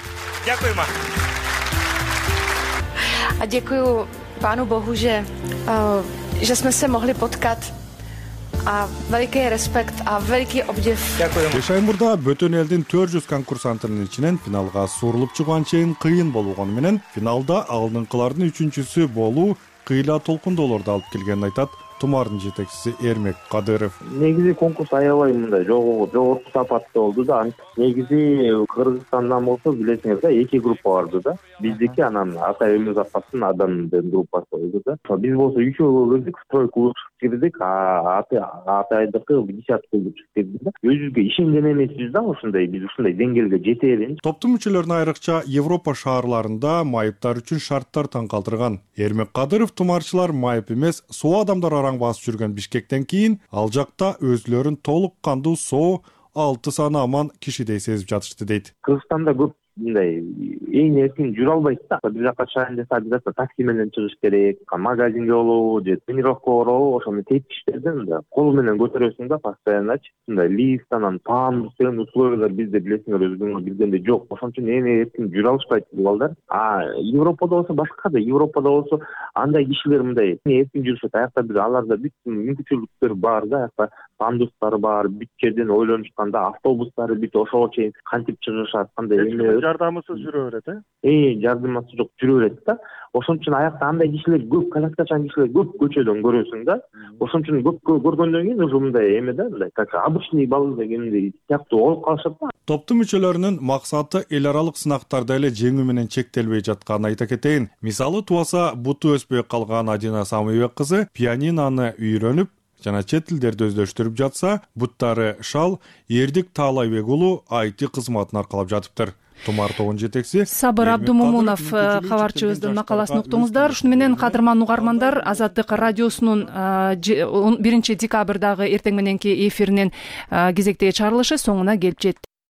Děkuju Pánu Bohu, že jsme se mohli potkat a veliký respekt a veliký obdiv. Ошаймурда бөтөн элдин 400 конкурсантынын ичинен финалга сурулуп чыгган чейин кыйын болгону менен финалда алдыңкылардын 3-чүсү болуу кыйла толкундоолорду алып келгенин айтат Тумардын жетекчиси Эрмек Кадыров. Негизи конкурс аябай мындай жогорку сапаттуу болду да. Негизи Кыргызстандан болсо билесиңер да 2 группа барды да. Биздики анан Ата Өлү Запастын адамдын группасы болду да. Биз болсо 3-өө бөлдүк, стройку кирдик, Атайдыкы 10 кирдик да. Өзүбүзгө ишенген эмеспиз да, ушундай биз ушундай деңгээлге жетели. Топтун мүчөлөрүнө айрыкча Европа шаарларында майыптар үчүн шарттар таң калтырган. Эрмек Кадыров тумарчылар майып эмес, соо адамдар басып жүргөн Бишкектен кийин ал жакта өзлөрүн толук кандуу соо 6 саны аман кишидей сезип жатышты дейт. Кыргызстанда көп мындай эң эркин жүрө албайт да. Бир жака чыгайын десе, обязательно такси менен чыгыш керек, магазинге болобу, же тренировка болобу, ошону тепкичтерди мындай колу менен көтөрөсүң да постоянночу. Мындай лифт, анан пандус деген условиялар бизде билесиңер өзүңөр билгендей жок. Ошон үчүн эң эркин жүрө алышпайт бул балдар. Европада болсо башка да, Европада болсо андай кишилер мындай эркин жүрүшөт. Аякта бир аларда бүт мүмкүнчүлүктөр бар да, аякта пандустары бар, бүт жерден ойлонушканда автобустары бүт ошого чейин кантип чыгышат, кандай эмелер. Жардамысыз жүрө берет, жардамасы жок жүрө берет да. Ошон үчүн аякта андай кишилер көп, коляскачан кишилер көп көчөдөн көрөсүң да. Ошон үчүн көп көргөндөн кийин уже мындай эме да, мындай как обычный бала дегендей сыяктуу болуп калышат да. Топтун мүчөлөрүнүн максаты эл аралык сынактарды эле жеңүү менен чектелбей жатканын айта кетейин. Мисалы туаса буту өспөй калган Адина Самыйбек кызы пианиноны үйрөнүп жана чет тилдерди өздөштүрүп жатса, буттары Шал Эрдик Таалайбек уулу IT кызматын аркалап жатыптыр. Тумар тобунун жетекчиси Сабыр Абдумомунов кабарчыбыздын макаласын уктуңуздар. Ушуну менен кадырман угармандар, Азаттык радиосунун 1 декабрдагы эртең мененки эфиринин кезектеги чыгарылышы соңуна келип жетти.